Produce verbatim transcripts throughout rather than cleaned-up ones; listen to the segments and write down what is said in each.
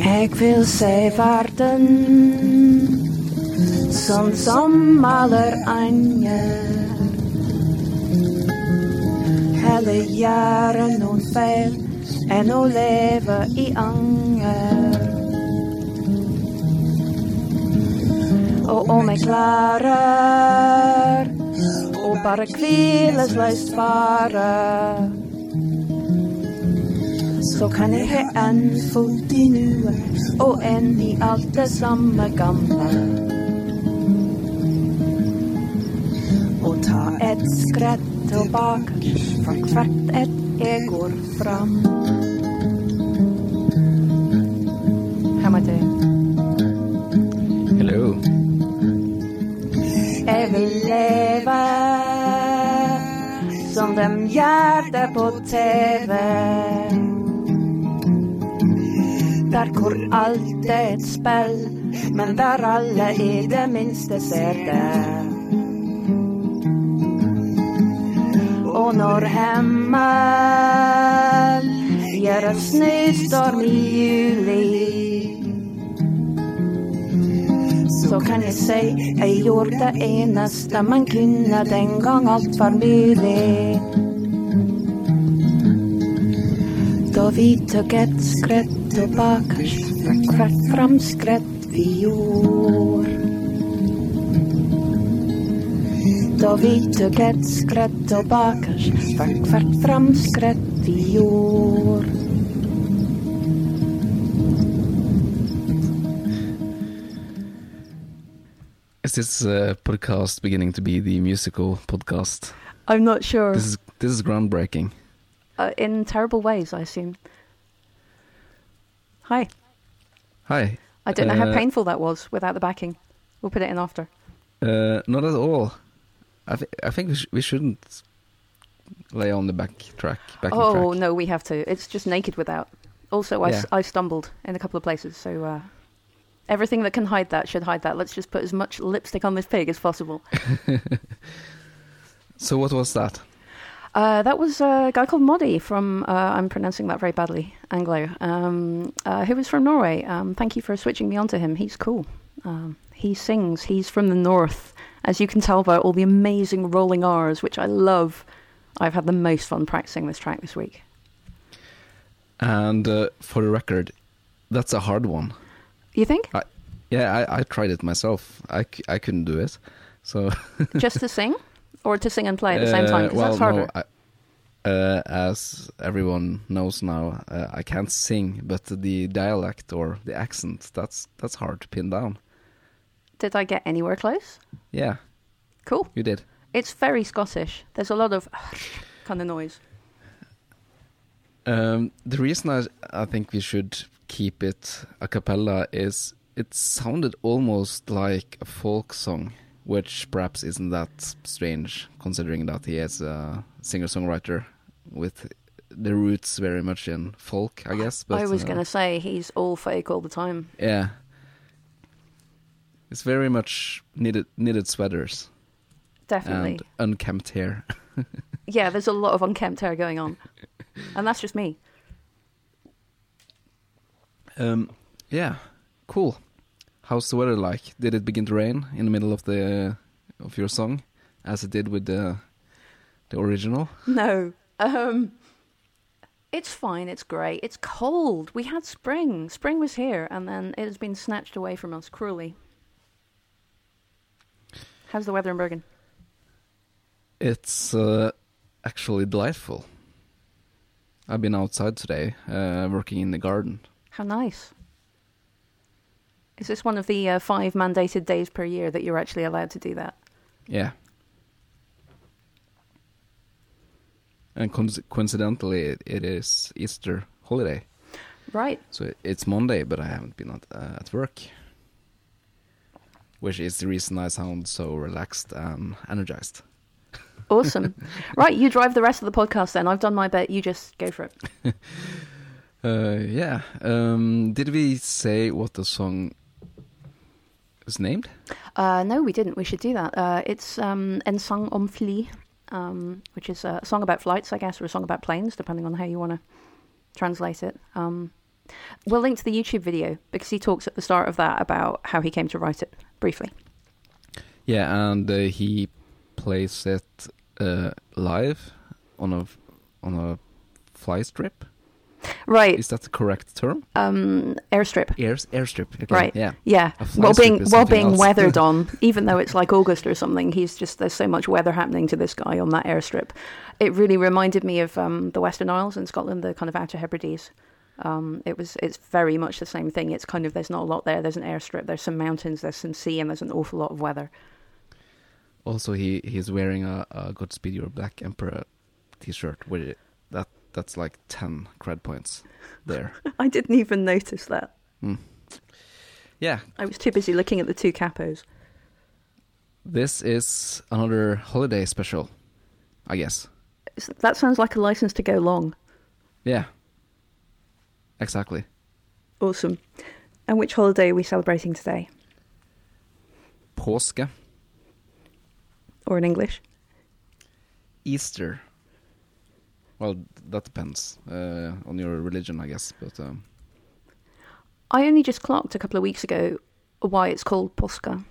Jeg vil se verden sånn som aller anger. Heller gjøre noen feil enn å leve i anger. Og om jeg klarer å bare hvilesløst fare, så kan jeg ha en fot i nuet og en i alt det samme gamle. Og ta et skrett tilbake for hvert et jeg går fram. How am I doing? Hello. Jeg vil leve som de gjør det på T V, der hvor alt er et spill, men der alle i det minste ser det. Og når himmel gjør et snøstorm i juli, så kan jeg si jeg gjorde det eneste man kunne den gang alt var mulig. Da vi tok et skritt tilbake for hvert framskritt vi gjorde. Da vi tok et skritt tilbake for hvert framskritt vi gjorde. Is this uh, podcast beginning to be the musical podcast? I'm not sure. This is this is groundbreaking. Uh, in terrible ways, I assume. Hi. Hi. I don't know how Uh, painful that was without the backing. We'll put it in after. Uh, not at all. I, th- I think we, sh- we shouldn't lay on the back track. Backing Oh, track. no, we have to. It's just naked without. Also, I, Yeah. s- I stumbled in a couple of places, so uh, everything that can hide that should hide that. Let's just put as much lipstick on this pig as possible. So what was that? Uh, that was a guy called Moddy from, uh, I'm pronouncing that very badly, Anglo, um, uh, who was from Norway. Um, thank you for switching me on to him. He's cool. Um, he sings. He's from the north, as you can tell by all the amazing rolling R's, which I love. I've had the most fun practicing this track this week. And uh, for the record, that's a hard one. You think? I, yeah, I, I tried it myself. I, c- I couldn't do it. So Just to sing? Or to sing and play at the same time? Uh, Because well, that's harder. no, I, uh, as everyone knows now, uh, I can't sing, but the dialect or the accent, that's that's hard to pin down. Did I get anywhere close? Yeah, Cool. you did. It's very Scottish. There's a lot of kind of noise. Um, the reason I, I think we should keep it a cappella is it sounded almost like a folk song, which perhaps isn't that strange, considering that he is a singer-songwriter with the roots very much in folk, I guess. But I was uh, going to say he's all fake all the time. yeah, it's very much knitted knitted sweaters Definitely. and unkempt hair. Yeah, there's a lot of unkempt hair going on. And that's just me. Um, yeah, cool. How's the weather like? Did it begin to rain in the middle of the of your song, as it did with the the original? No. Um, it's fine. It's great. It's cold. We had spring. Spring was here, and then it has been snatched away from us cruelly. How's the weather in Bergen? It's uh, actually delightful. I've been outside today, uh, working in the garden. How nice. Is this one of the uh, five mandated days per year that you're actually allowed to do that? Yeah. And coinc- coincidentally, it, it is Easter holiday. Right. So it, it's Monday, but I haven't been at, uh, at work. Which is the reason I sound so relaxed and energized. Awesome. Right, you drive the rest of the podcast then. I've done my bit. You just go for it. uh, yeah. Um, did we say what the song is named? Uh, no, we didn't. We should do that. Uh, it's um, En sang om fly, um, which is a song about flights, I guess, or a song about planes, depending on how you want to translate it. Um, We'll link to the YouTube video because he talks at the start of that about how he came to write it briefly. Yeah, and uh, he plays it uh, live on a on a fly strip. Right. Is that the correct term? Um, airstrip. Air airstrip. Okay. Right. Yeah. Yeah. A fly While strip being is while something being else. weathered on, even though it's like August or something, he's just there's so much weather happening to this guy on that airstrip. It really reminded me of um, the Western Isles in Scotland, the kind of Outer Hebrides. Um, it was it's very much the same thing. It's kind of there's not a lot there. There's an airstrip. There's some mountains. There's some sea, and there's an awful lot of weather. Also, he he's wearing a, a Godspeed Your Black Emperor T-shirt with it. That that's like ten cred points there. I didn't even notice that. Mm. Yeah, I was too busy looking at the two capos. this is another holiday special, I guess. It's- That sounds like a license to go long. Yeah, exactly. Awesome. And which holiday are we celebrating today? Påske, Or in English? Easter. Well, that depends uh, on your religion, I guess. But um, I only just clocked a couple of weeks ago why it's called Påska.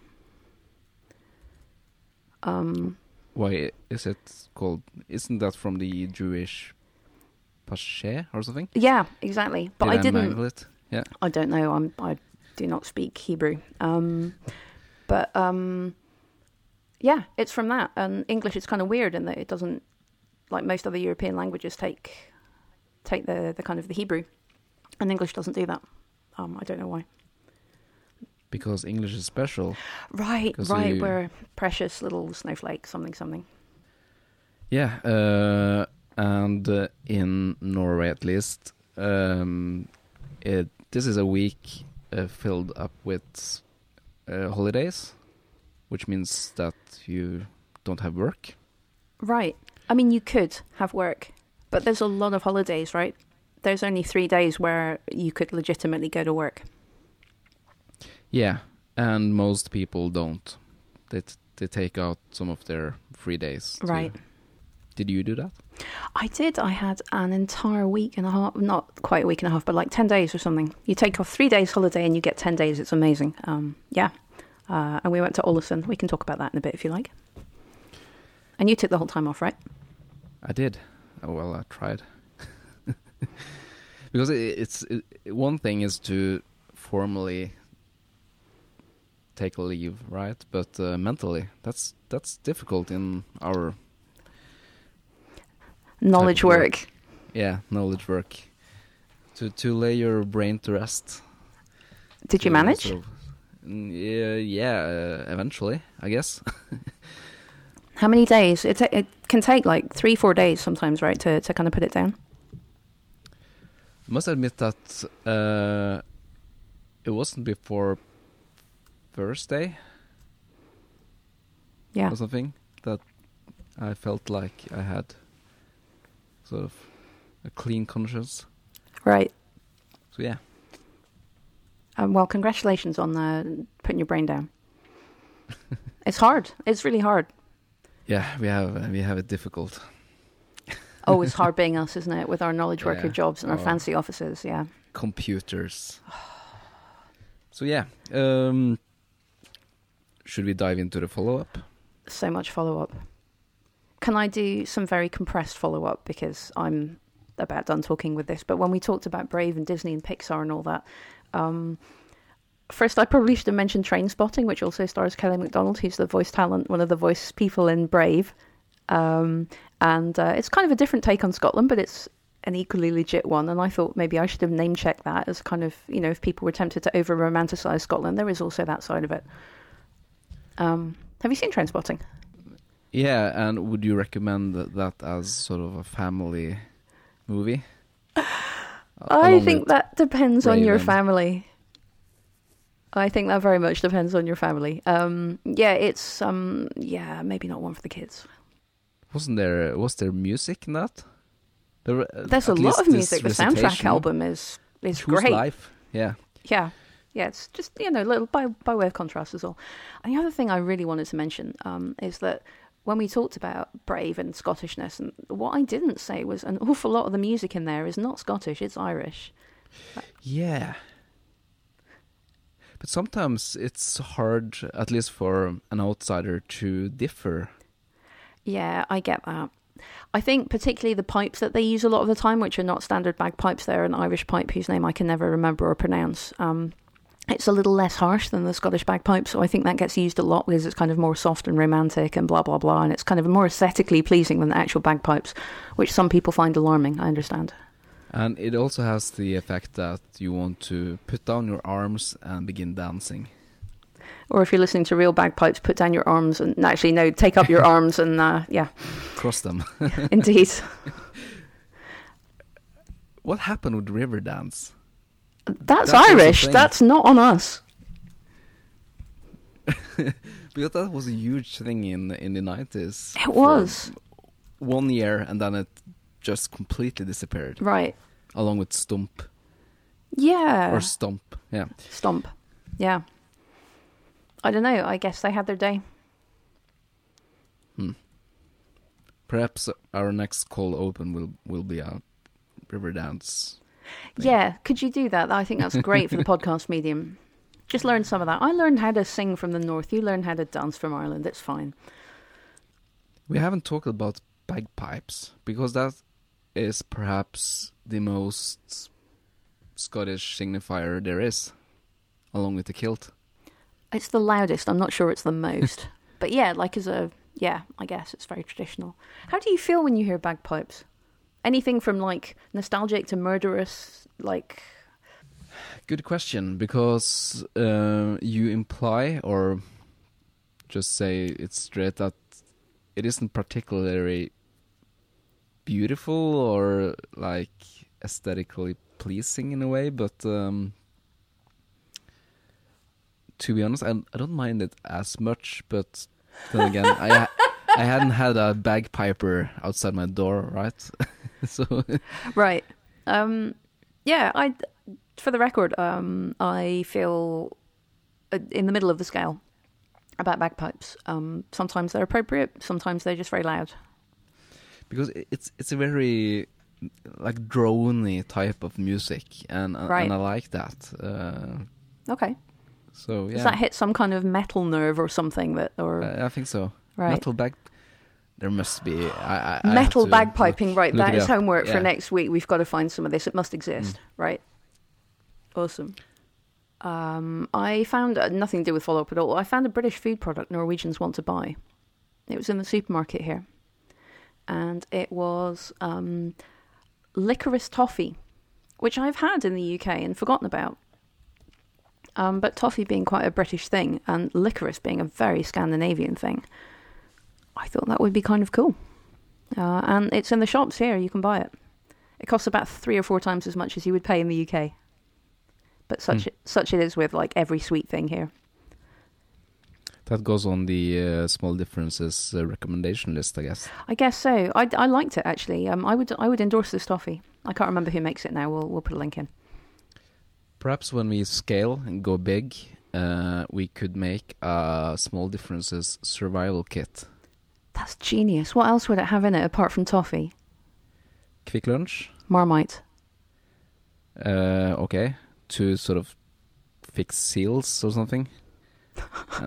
Um, why is it called? Isn't that from the Jewish Pasche or something? yeah, exactly. But Did I I didn't. mangle it? Yeah. I don't know. I'm. I do not speak Hebrew. Um, but um, yeah, it's from that. And English is kind of weird in that it doesn't, like most other European languages, take take the the kind of the Hebrew, and English doesn't do that. Um, I don't know why. Because English is special. Right, 'Cause right. you- We're precious little snowflake, something, something. Yeah, uh, and uh, in Norway at least, um, it, this is a week uh, filled up with uh, holidays, which means that you don't have work. Right. I mean, you could have work, but there's a lot of holidays, right? There's only three days where you could legitimately go to work. Yeah, and most people don't. They t- they take out some of their free days. to- Right. Did you do that? I did. I had an entire week and a half, not quite a week and a half, but like ten days or something. You take off three days holiday and you get ten days. It's amazing. Um, yeah. Uh, and we went to Ålesund. We can talk about that in a bit if you like. And you took the whole time off, right? I did. Oh, well, I tried. Because it, it's it, one thing is to formally take a leave, right? But uh, mentally, that's that's difficult in our Knowledge Type of work. work. yeah knowledge work to to lay your brain to rest. Did you to manage? sort of- Mm, yeah, yeah. Uh, eventually, I guess. How many days? It, ta- it can take like three, four days sometimes, right, to, to kind of put it down. I must admit that uh, it wasn't before Thursday Yeah. or something that I felt like I had sort of a clean conscience. Right. So yeah, Um, well, congratulations on uh, putting your brain down. It's hard. It's really hard. yeah, we have uh, we have it difficult. Oh, it's hard being us, isn't it? With our knowledge worker Yeah. jobs and our Oh. fancy offices. Yeah. Computers. So yeah, um, should we dive into the follow-up? So much follow up. Can I do some very compressed follow up because I'm about done talking with this? But when we talked about Brave and Disney and Pixar and all that, um, first I probably should have mentioned Train Spotting, which also stars Kelly MacDonald, who's the voice talent, one of the voice people in Brave. Um, and uh, it's kind of a different take on Scotland, but it's an equally legit one. And I thought maybe I should have name checked that as kind of, you know, if people were tempted to over romanticize Scotland, there is also that side of it. Um, have you seen Train Spotting? Yeah, and would you recommend that, that as sort of a family movie? I Along think with- that depends on your Raven. family. I think that very much depends on your family. Um, yeah, it's um, yeah, maybe not one for the kids. Wasn't there was there music in that? There, were, uh, There's a at lot least of this music. The soundtrack recitation, album is is Whose great. Life? Yeah. Yeah, yeah. It's just, you know, little by by way of contrast as well. And the other thing I really wanted to mention um, is that when we talked about Brave and Scottishness, and what I didn't say was an awful lot of the music in there is not Scottish; it's Irish. Yeah. But sometimes it's hard, at least for an outsider, to differ. Yeah, I get that. I think particularly the pipes that they use a lot of the time, which are not standard bagpipes, they're an Irish pipe whose name I can never remember or pronounce. Um, it's a little less harsh than the Scottish bagpipe, so I think that gets used a lot because it's kind of more soft and romantic and blah, blah, blah, and it's kind of more aesthetically pleasing than the actual bagpipes, which some people find alarming, I understand. And it also has the effect that you want to put down your arms and begin dancing. Or if you're listening to real bagpipes, put down your arms and actually, no, take up your arms and, uh, yeah. Cross them. Indeed. What happened with Riverdance? That's, That's Irish. That's not on us. Because that was a huge thing in in the nineties. It was. One year, and then it just completely disappeared. Right. Along with Stump. Yeah. Or Stomp, yeah. Stomp, yeah. I don't know, I guess they had their day. Hmm. Perhaps our next cold open will, will be a Riverdance thing. Yeah, could you do that? I think that's great for the podcast medium. Just learn some of that. I learned how to sing from the north. You learned how to dance from Ireland. It's fine. We haven't talked about bagpipes, because that is perhaps the most Scottish signifier there is, along with the kilt. It's the loudest. I'm not sure it's the most. But yeah, like as a... Yeah, I guess it's very traditional. How do you feel when you hear bagpipes? Anything from like nostalgic to murderous, like... Good question, because uh, you imply or just say it straight that it isn't particularly beautiful or like aesthetically pleasing in a way, but um, to be honest, I, I don't mind it as much, but then again, I I hadn't had a bagpiper outside my door, right? So right. Um, yeah, I... For the record, um, I feel uh, in the middle of the scale about bagpipes. Um, sometimes they're appropriate, sometimes they're just very loud. Because it's it's a very like droney type of music, and right. and I like that. Uh, okay. So yeah. Does that hit some kind of metal nerve or something that, or uh, I think so. Right. Metal bag. There must be I, I, metal I bagpiping. Look, right, look that is up. homework yeah. for next week. We've got to find some of this. It must exist, mm. right? Awesome. Um, I found uh, nothing to do with follow-up at all. I found a British food product Norwegians want to buy. It was in the supermarket here. And it was um, licorice toffee, which I've had in the U K and forgotten about. Um, but toffee being quite a British thing and licorice being a very Scandinavian thing, I thought that would be kind of cool. Uh, and it's in the shops here. You can buy it. It costs about three or four times as much as you would pay in the U K. But such mm. such it is with like every sweet thing here. That goes on the uh, small differences uh, recommendation list, I guess. I guess so. I, I liked it actually. Um, I would I would endorse this toffee. I can't remember who makes it now. We'll we'll put a link in. Perhaps when we scale and go big, uh, we could make a small differences survival kit. That's genius. What else would it have in it apart from toffee? Quick Lunch. Marmite. Uh, okay. To sort of fix seals or something. uh,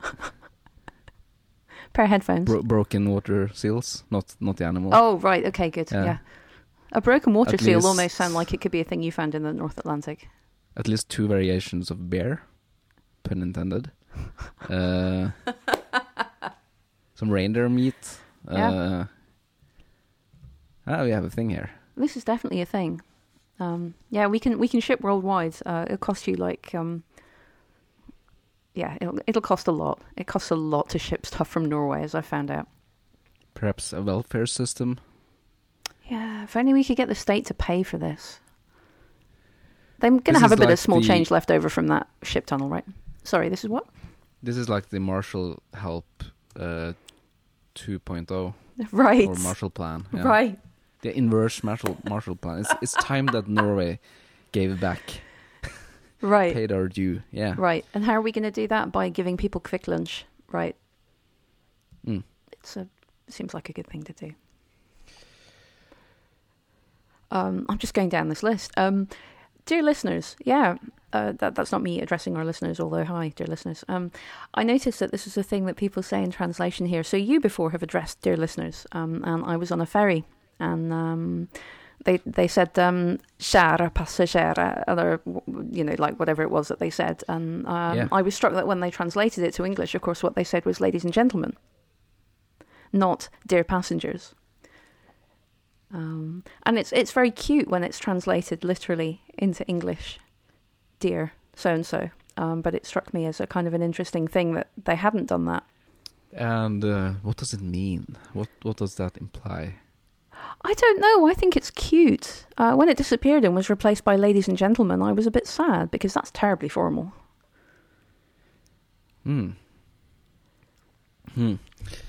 Pair of headphones. Bro- broken water seals, not not the animal. Oh, right. Okay, good. Yeah. yeah. A broken water At seal least, almost sound like it could be a thing you found in the North Atlantic. At least two variations of bear, pun intended. Uh, some reindeer meat. Yeah. Uh, ah, we have a thing here. This is definitely a thing. Um, yeah, we can we can ship worldwide. Uh, it'll cost you like, um, yeah, it'll it'll cost a lot. It costs a lot to ship stuff from Norway, as I found out. Perhaps a welfare system. Yeah, if only we could get the state to pay for this. They're going to have a bit like of small the... change left over from that ship tunnel, right? Sorry, this is what? This is like the Marshall Help uh, two point oh. Right. Or Marshall Plan. Yeah. Right. The inverse Marshall Marshall Plan. It's it's time that Norway gave back. Right. Paid our due. Yeah. Right. And how are we going to do that? By giving people quick lunch. Right. Mm. It's a seems like a good thing to do. Um, I'm just going down this list. Um, Dear listeners, yeah, uh, that, that's not me addressing our listeners, although hi, dear listeners. Um, I noticed that this is a thing that people say in translation here. So you before have addressed dear listeners, um, and I was on a ferry, and um, they they said um, kära passagerare, or you know, like whatever it was that they said, and um, Yeah. I was struck that when they translated it to English, of course, what they said was ladies and gentlemen, not dear passengers. Um, and it's it's very cute when it's translated literally into English, dear so-and-so. Um, but it struck me as a kind of an interesting thing that they hadn't done that. And uh, what does it mean? What what does that imply? I don't know. I think it's cute. Uh, when it disappeared and was replaced by ladies and gentlemen, I was a bit sad because that's terribly formal. Hmm. Hmm.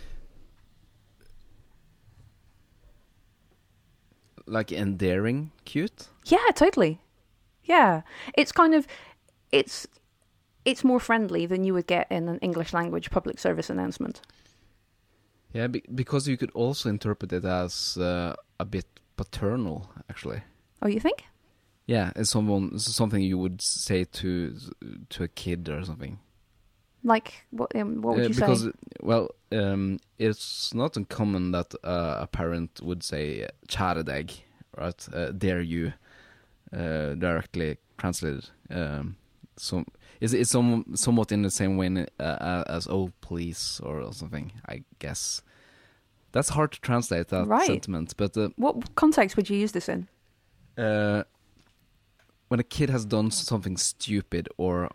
Like endearing, cute? Yeah, totally. Yeah. It's kind of, it's it's more friendly than you would get in an English language public service announcement. Yeah, be- because you could also interpret it as uh, a bit paternal, actually. Oh, you think? Yeah, it's someone something you would say to to a kid or something. Like, what um, what would Uh, you because, say? well, um, it's not uncommon that uh, a parent would say "kjære deg," right? Uh, dare you, uh, directly translated. Um, so it's, it's some, somewhat in the same way uh, as "oh, please" or something, I guess. That's hard to translate, that Right. sentiment. But uh, What context would you use this in? uh, when a kid has done something stupid or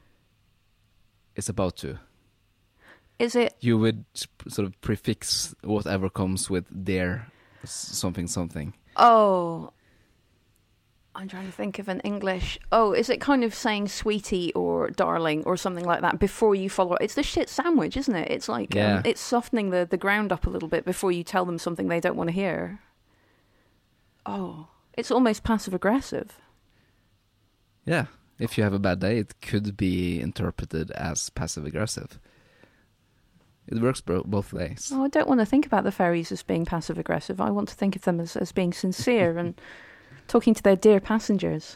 is about to, Is it you would sort of prefix whatever comes with their something something. Oh, I'm trying to think of an English. Oh, is it kind of saying sweetie or darling or something like that before you follow? It's the shit sandwich, isn't it? It's like Yeah. um, it's softening the, the ground up a little bit before you tell them something they don't want to hear. Oh, it's almost passive aggressive. Yeah, if you have a bad day, it could be interpreted as passive aggressive. It works bro- both ways. Oh, I don't want to think about the ferries as being passive aggressive. I want to think of them as, as being sincere and talking to their dear passengers.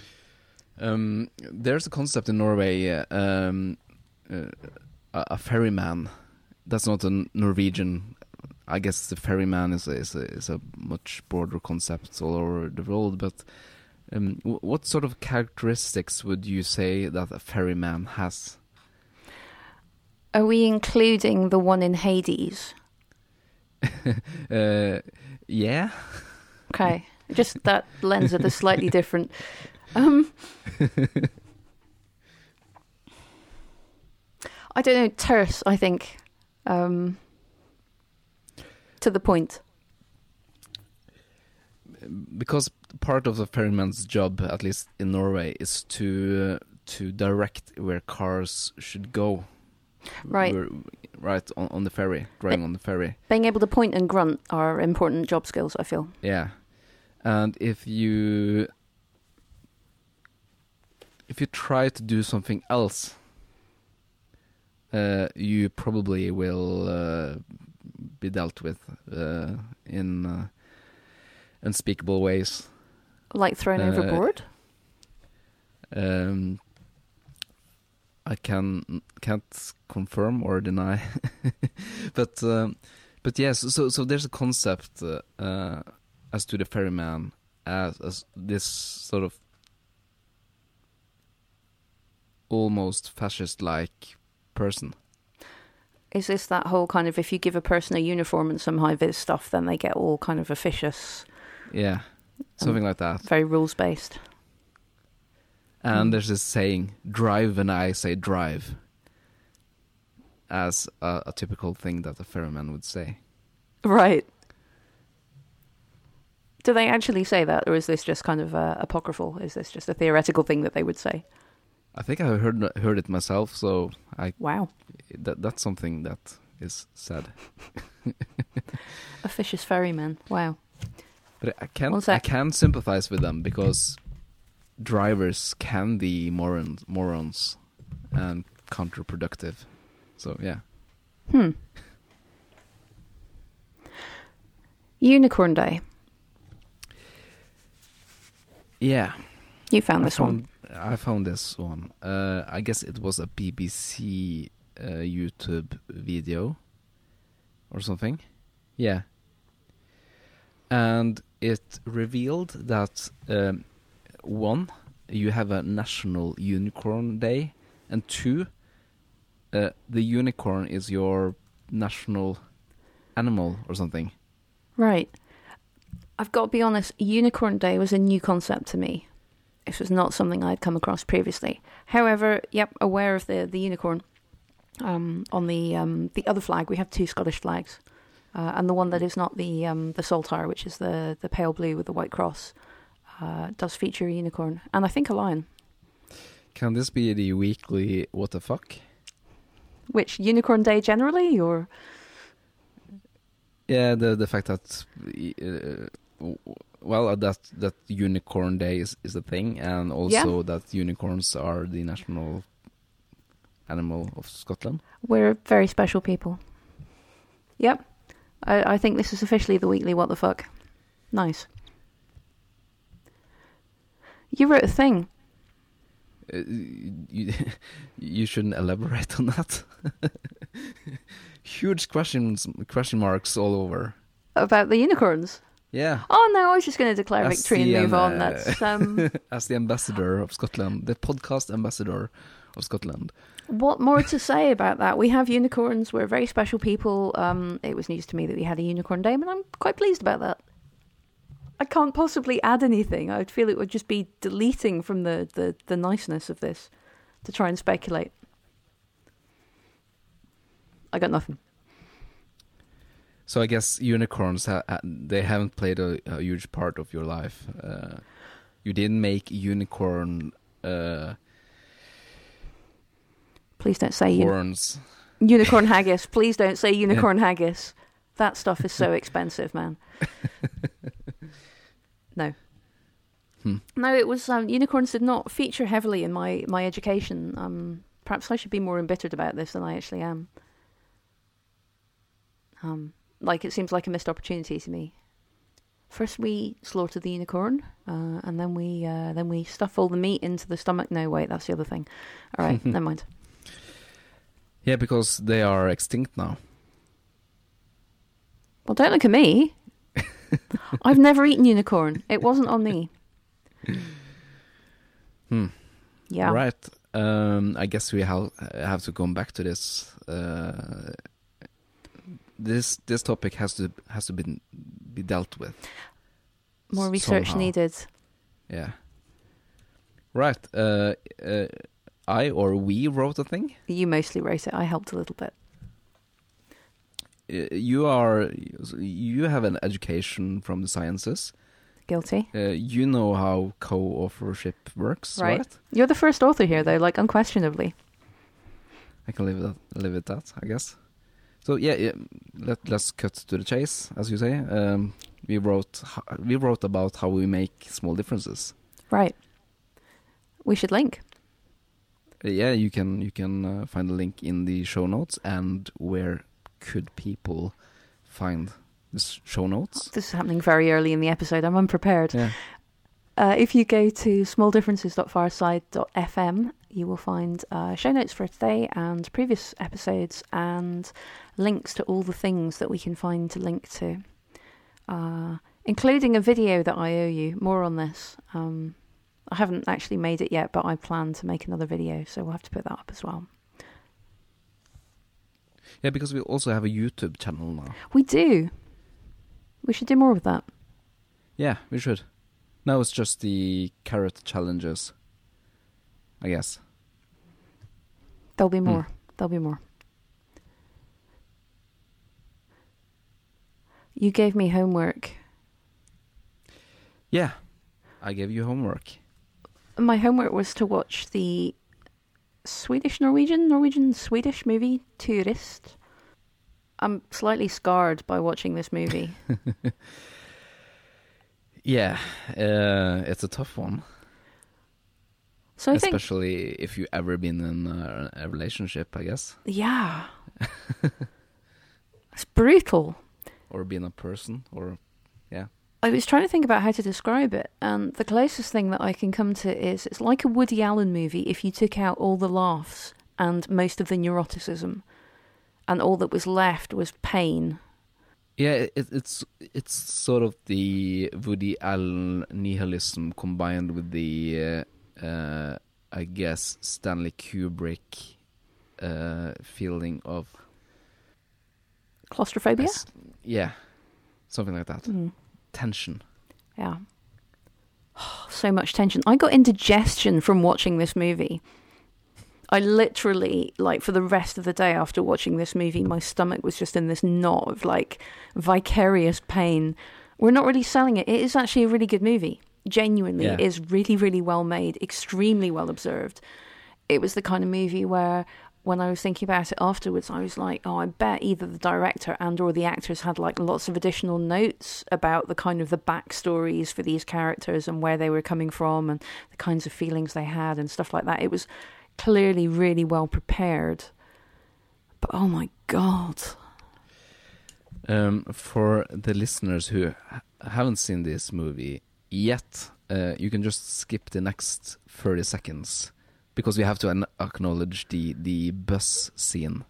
Um, there's a concept in Norway, uh, um, uh, a, a ferryman. That's not a Norwegian. I guess the ferryman is a, is a, is a much broader concept all over the world. But um, w- what sort of characteristics would you say that a ferryman has? Are we including the one in Hades? uh, yeah. Okay, just that lens at a slightly different. Um, I don't know, terse. I think, um, to the point. Because part of the ferryman's job, at least in Norway, is to uh, to direct where cars should go. Right. We're, right on, on the ferry, driving But- on the ferry. Being able to point and grunt are important job skills, I feel. Yeah, and if you if you try to do something else, uh, you probably will uh, be dealt with uh, in uh, unspeakable ways. Like thrown Uh, overboard? Um, I can can't confirm or deny, but um, but yes. So so there's a concept uh, uh, as to the ferryman as as this sort of almost fascist-like person. Is this that whole kind of, if you give a person a uniform and some high-vis stuff, then they get all kind of officious, Yeah, something like that. very rules-based? And Mm. there's this saying, "Drive when I say drive," as a, a typical thing that a ferryman would say. Right. Do they actually say that, or is this just kind of uh, apocryphal? Is this just a theoretical thing that they would say? I think I heard heard it myself, so I Wow. that that's something that is said. Officious ferryman. Wow. But I can One I sec. can sympathize with them because drivers can be morons, morons and counterproductive. So yeah, Hmm. Unicorn Day. yeah. You found I this found, one. I found this one. Uh, I guess it was a B B C uh, YouTube video or something. Yeah. And it revealed that, um, one, you have a National Unicorn Day, and two, uh, the unicorn is your national animal or something. Right. I've got to be honest, Unicorn Day was a new concept to me. This was not something I'd come across previously. However, yep, aware of the, the unicorn. Um, on the um, the other flag, we have two Scottish flags. Uh, and the one that is not the um, the Saltire, which is the, the pale blue with the white cross, uh, does feature a unicorn. And I think a lion. Can this be the weekly what the fuck? Which, Unicorn Day generally, or...? Yeah, the the fact that... Uh, well, uh, that that Unicorn Day is, is a thing, and also yeah. that unicorns are the national animal of Scotland. We're very special people. Yep. I, I think this is officially the weekly what the fuck. Nice. You wrote a thing. Uh, you, you shouldn't elaborate on that. Huge questions, question marks all over. About the unicorns? Yeah. Oh no, I was just going to declare as victory and move uh, on. That's um. As the ambassador of Scotland, the podcast ambassador of Scotland. What more to say about that? We have unicorns. We're very special people. Um, it was news to me that we had a unicorn day, and I'm quite pleased about that. I can't possibly add anything. I'd feel it would just be deleting from the, the, the niceness of this to try and speculate. I got nothing. So I guess unicorns, ha- ha- they haven't played a, a huge part of your life. Uh, you didn't make unicorn uh, Please don't say horns. Uni- unicorn haggis. Please don't say unicorn yeah. haggis. That stuff is so expensive, man. No. Hmm. No, it was... Um, unicorns did not feature heavily in my, my education. Um, perhaps I should be more embittered about this than I actually am. Um, like, it seems like a missed opportunity to me. First we slaughter the unicorn, uh, and then we uh, then we stuff all the meat into the stomach. No, wait, that's the other thing. All right, never mind. Yeah, because they are extinct now. Well, don't look at me. I've never eaten unicorn. It wasn't on me. Hmm. Yeah. Right. Um, I guess we have have to come back to this. Uh, this this topic has to has to be be dealt with. More research somehow. Needed. Yeah. Right. Uh, uh, I or we wrote a thing. You mostly wrote it. I helped a little bit. You are you have an education from the sciences. Guilty. Uh, you know how co-authorship works, right. right? You're the first author here, though, like unquestionably. I can live with that, live with that, I guess. So yeah, yeah let let's cut to the chase, as you say. Um, we wrote we wrote about how we make small differences. Right. We should link. Uh, yeah, you can you can uh, find the link in the show notes. And where could people find the show notes? This is happening very early in the episode. I'm unprepared. Yeah. Uh, if you go to small differences dot fireside dot f m, you will find uh, show notes for today and previous episodes and links to all the things that we can find to link to, uh, including a video that I owe you. More on this. Um, I haven't actually made it yet, but I plan to make another video, so we'll have to put that up as well. Yeah, because we also have a YouTube channel now. We do. We should do more with that. Yeah, we should. Now it's just the carrot challenges, I guess. There'll be more. Hmm. There'll be more. You gave me homework. Yeah, I gave you homework. My homework was to watch the Swedish-Norwegian, Norwegian-Swedish movie, Tourist. I'm slightly scarred by watching this movie. Yeah, uh, it's a tough one. So I Especially think, if you've ever been in a, a relationship, I guess. Yeah. It's brutal. Or being a person, or, yeah. I was trying to think about how to describe it, and the closest thing that I can come to is it's like a Woody Allen movie if you took out all the laughs and most of the neuroticism, and all that was left was pain. Yeah, it, it's it's sort of the Woody Allen nihilism combined with the, uh, uh, I guess, Stanley Kubrick uh, feeling of... Claustrophobia? As, yeah, something like that. Mm. Tension. Yeah. So much tension. I got indigestion from watching this movie. I literally, like, for the rest of the day after watching this movie, my stomach was just in this knot of, like, vicarious pain. We're not really selling it. It is actually a really good movie. Genuinely, yeah. It is really, really well made, extremely well observed. It was the kind of movie where, when I was thinking about it afterwards, I was like, oh, I bet either the director and or the actors had, like, lots of additional notes about the kind of the backstories for these characters and where they were coming from and the kinds of feelings they had and stuff like that. It was clearly really well prepared, but oh my god. Um, for the listeners who ha- haven't seen this movie yet, uh, you can just skip the next thirty seconds because we have to an- acknowledge the, the bus scene.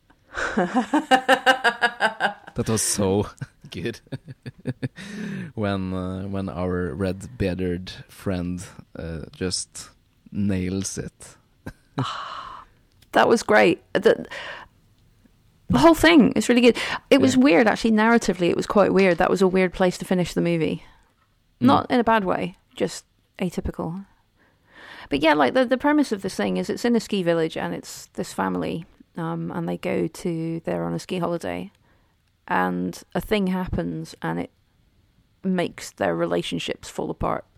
That was so good. when uh, when our red-bearded friend uh, just nails it. That was great. The, the whole thing is really good. It was yeah. weird, actually, narratively. It was quite weird. That was a weird place to finish the movie. Mm. Not in a bad way, just atypical. But yeah, like the, the premise of this thing is it's in a ski village and it's this family um, and they go to, they're on a ski holiday and a thing happens and it makes their relationships fall apart.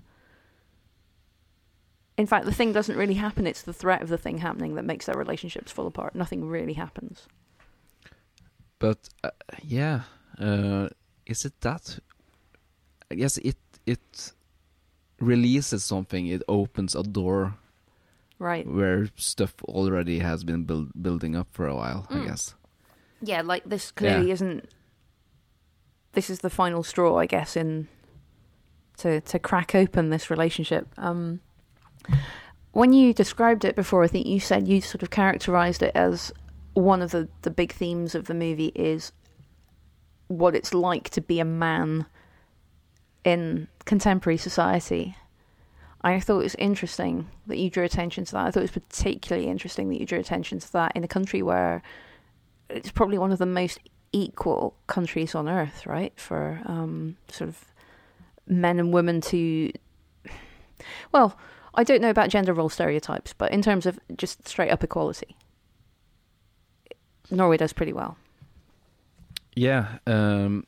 In fact, the thing doesn't really happen. It's the threat of the thing happening that makes their relationships fall apart. Nothing really happens. But, uh, yeah, uh, is it that? I guess it it releases something. It opens a door, right, where stuff already has been build, building up for a while, mm. I guess. Yeah, like this clearly yeah. isn't... This is the final straw, I guess, in to, to crack open this relationship. Um... When you described it before, I think you said you sort of characterized it as one of the, the big themes of the movie is what it's like to be a man in contemporary society. I thought it was interesting that you drew attention to that. I thought it was particularly interesting that you drew attention to that in a country where it's probably one of the most equal countries on earth, right? For um, sort of men and women to... Well... I don't know about gender role stereotypes, but in terms of just straight up equality, Norway does pretty well. Yeah, um,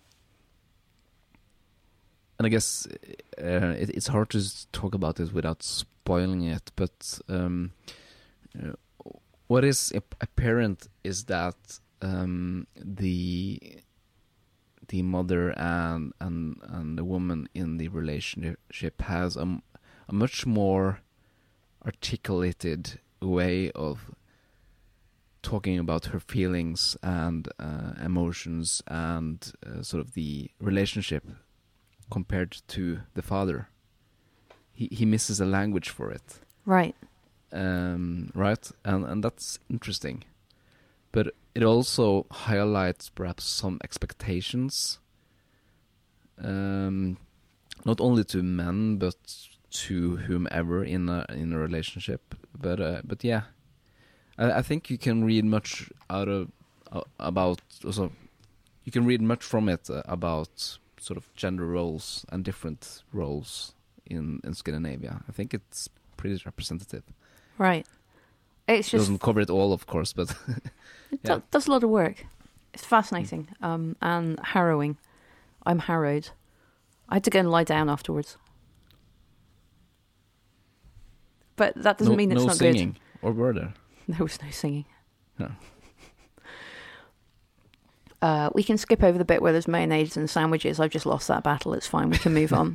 and I guess uh, it, it's hard to talk about it without spoiling it, but um, uh, what is apparent is that um, the the mother and, and, and the woman in the relationship has a a much more articulated way of talking about her feelings and uh, emotions and uh, sort of the relationship compared to the father. He he misses a language for it. Right. Um, right? And and that's interesting. But it also highlights perhaps some expectations. Um, not only to men, but to whomever in a in a relationship, but uh, but yeah, I, I think you can read much out of uh, about also you can read much from it uh, about sort of gender roles and different roles in in Scandinavia. I think it's pretty representative. Right. It's It just doesn't cover it all, of course, but it yeah. do- does a lot of work. It's fascinating um, and harrowing. I'm harrowed. I had to go and lie down afterwards. But that doesn't no, mean it's no not singing, good. or were there? There was no singing. No. Uh, we can skip over the bit where there's mayonnaise and sandwiches. I've just lost that battle. It's fine. We can move on.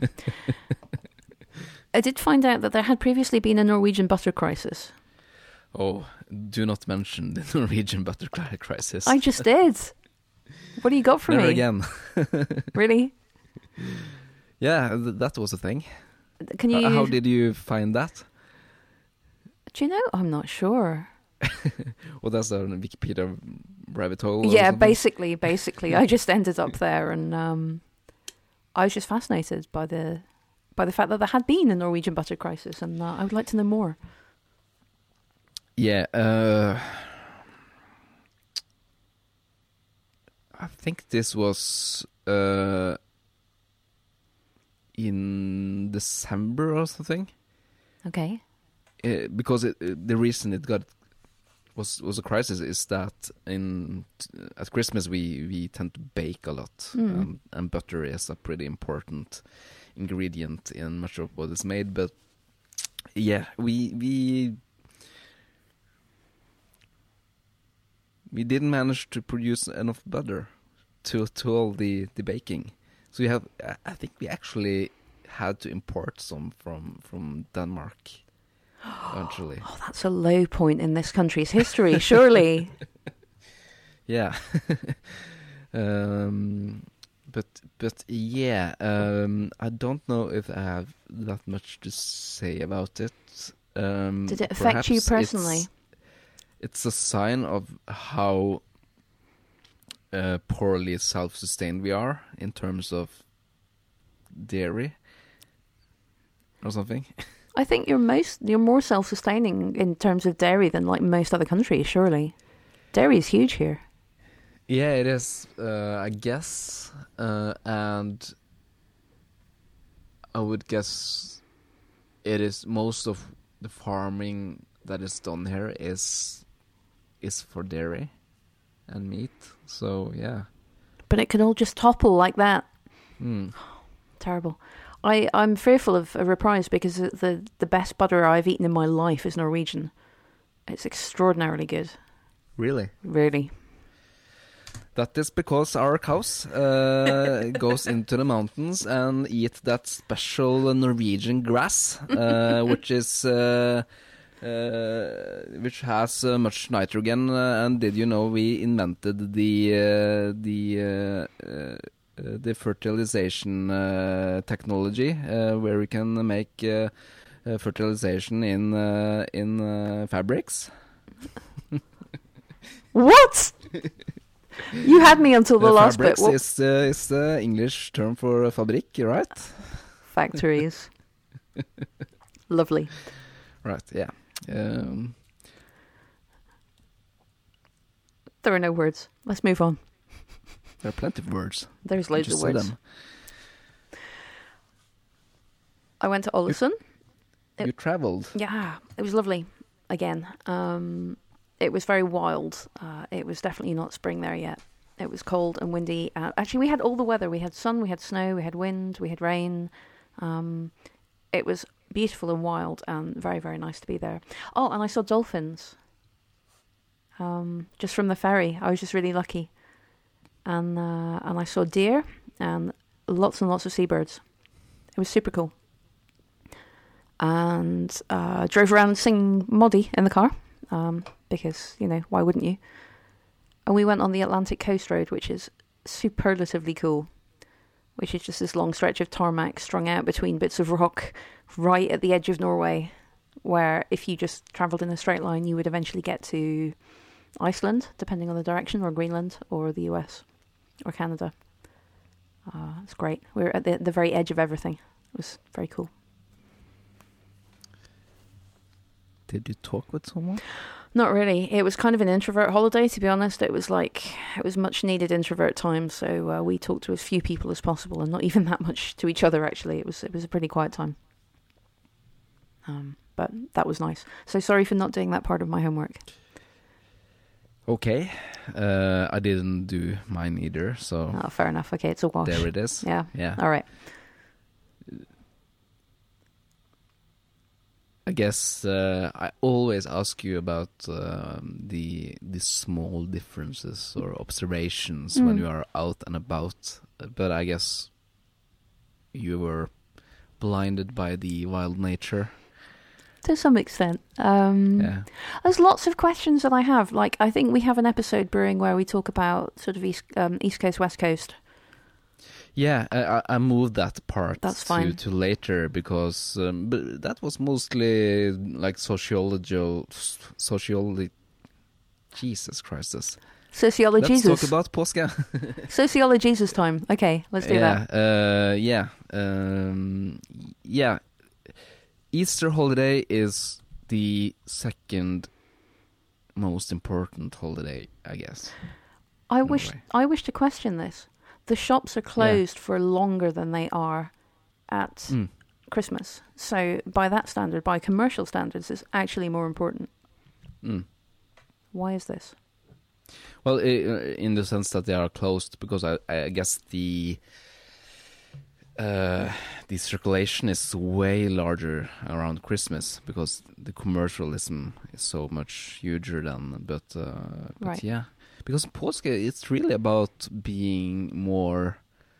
I did find out that there had previously been a Norwegian butter crisis. Oh, do not mention the Norwegian butter crisis. I just did. What do you got for Never me? again. Really? Yeah, th- that was a thing. Can you? Uh, how did you find that? Do you know? I'm not sure. Well, that's a Wikipedia rabbit hole. Or Yeah, something? basically, basically, I just ended up there, and um, I was just fascinated by the by the fact that there had been a Norwegian butter crisis, and uh, I would like to know more. Yeah, uh, I think this was uh, in December or something. Okay. Uh, because it, uh, the reason it got was was a crisis is that in at Christmas we, we tend to bake a lot, Mm. um, and butter is a pretty important ingredient in much of what is made. But yeah, we we we didn't manage to produce enough butter to to all the, the baking. So we have I think we actually had to import some from from Denmark. Eventually. Oh, that's a low point in this country's history, surely. Yeah. um, but but yeah, um, I don't know if I have that much to say about it. Um, Did it affect you perhaps personally? It's, it's a sign of how uh, poorly self-sustained we are in terms of dairy or something. I think you're most you're more self-sustaining in terms of dairy than like most other countries, surely. Dairy is huge here. Yeah, it is, uh, I guess, uh, and I would guess it is most of the farming that is done here is is for dairy and meat. So yeah, But it could all just topple like that. mm. Terrible. I, I'm fearful of a reprise because the the best butter I've eaten in my life is Norwegian. It's extraordinarily good. Really. Really. That is because our cows uh, goes into the mountains and eat that special Norwegian grass, uh, which is uh, uh, which has uh, much nitrogen. Uh, and did you know we invented the uh, the uh, uh, the fertilization uh, technology uh, where we can make uh, uh, fertilization in uh, in uh, fabrics? What? You had me until the Uh, last bit. fabrics What? is uh, is the English term for fabrik, right? Factories. Lovely. Right. Yeah. Um, There are no words. Let's move on. there are plenty of words. There's loads Just of say words. them. I went to Ålesund. It- You traveled. Yeah, it was lovely. Again, um, it was very wild. Uh, it was definitely not spring there yet. It was cold and windy. Uh, actually, we had all the weather. We had sun, we had snow, we had wind, we had rain. Um, it was beautiful and wild and very, very nice to be there. Oh, and I saw dolphins. Um, just from the ferry. I was just really lucky. And uh, and I saw deer and lots and lots of seabirds. It was super cool. And uh, drove around singing Moddy in the car, um, because, you know, why wouldn't you? And we went on the Atlantic Coast Road, which is superlatively cool, which is just this long stretch of tarmac strung out between bits of rock right at the edge of Norway, where if you just travelled in a straight line, you would eventually get to Iceland, depending on the direction, or Greenland, or the U S, or Canada. Uh, it's great. We were at the, the very edge of everything. It was very cool. Did you talk with someone? Not really. It was kind of an introvert holiday, to be honest. It was like, it was much needed introvert time. So uh, we talked to as few people as possible, and not even that much to each other, actually. It was it was a pretty quiet time. Um, but that was nice. So sorry for not doing that part of my homework. Okay. Uh, I didn't do mine either, so Oh, fair enough. Okay, it's a wash. there it is. Yeah. Yeah. All right. I guess uh, I always ask you about um, the the small differences or observations when Mm. you are out and about. But I guess you were blinded by the wild nature. To some extent. Um, Yeah. There's lots of questions that I have. Like, I think we have an episode brewing where we talk about sort of East, um, East Coast, West Coast. Yeah, I, I I moved that part That's to, fine. to later because um, but that was mostly like sociology, sociology. Jesus Christus. Sociology Let's Jesus. talk about påske. Sociology Jesus time. Okay, let's do yeah, that. uh, yeah, um, yeah. Easter holiday is the second most important holiday, I guess. I in a wish way. I wish to question this. The shops are closed for longer than they are at Mm. Christmas. So by that standard, by commercial standards, it's actually more important. Mm. Why is this? Well, i- in the sense that they are closed, because I, I guess the uh, the circulation is way larger around Christmas because the commercialism is so much huger than. But uh, but Right. yeah, because påske, it's really about being more.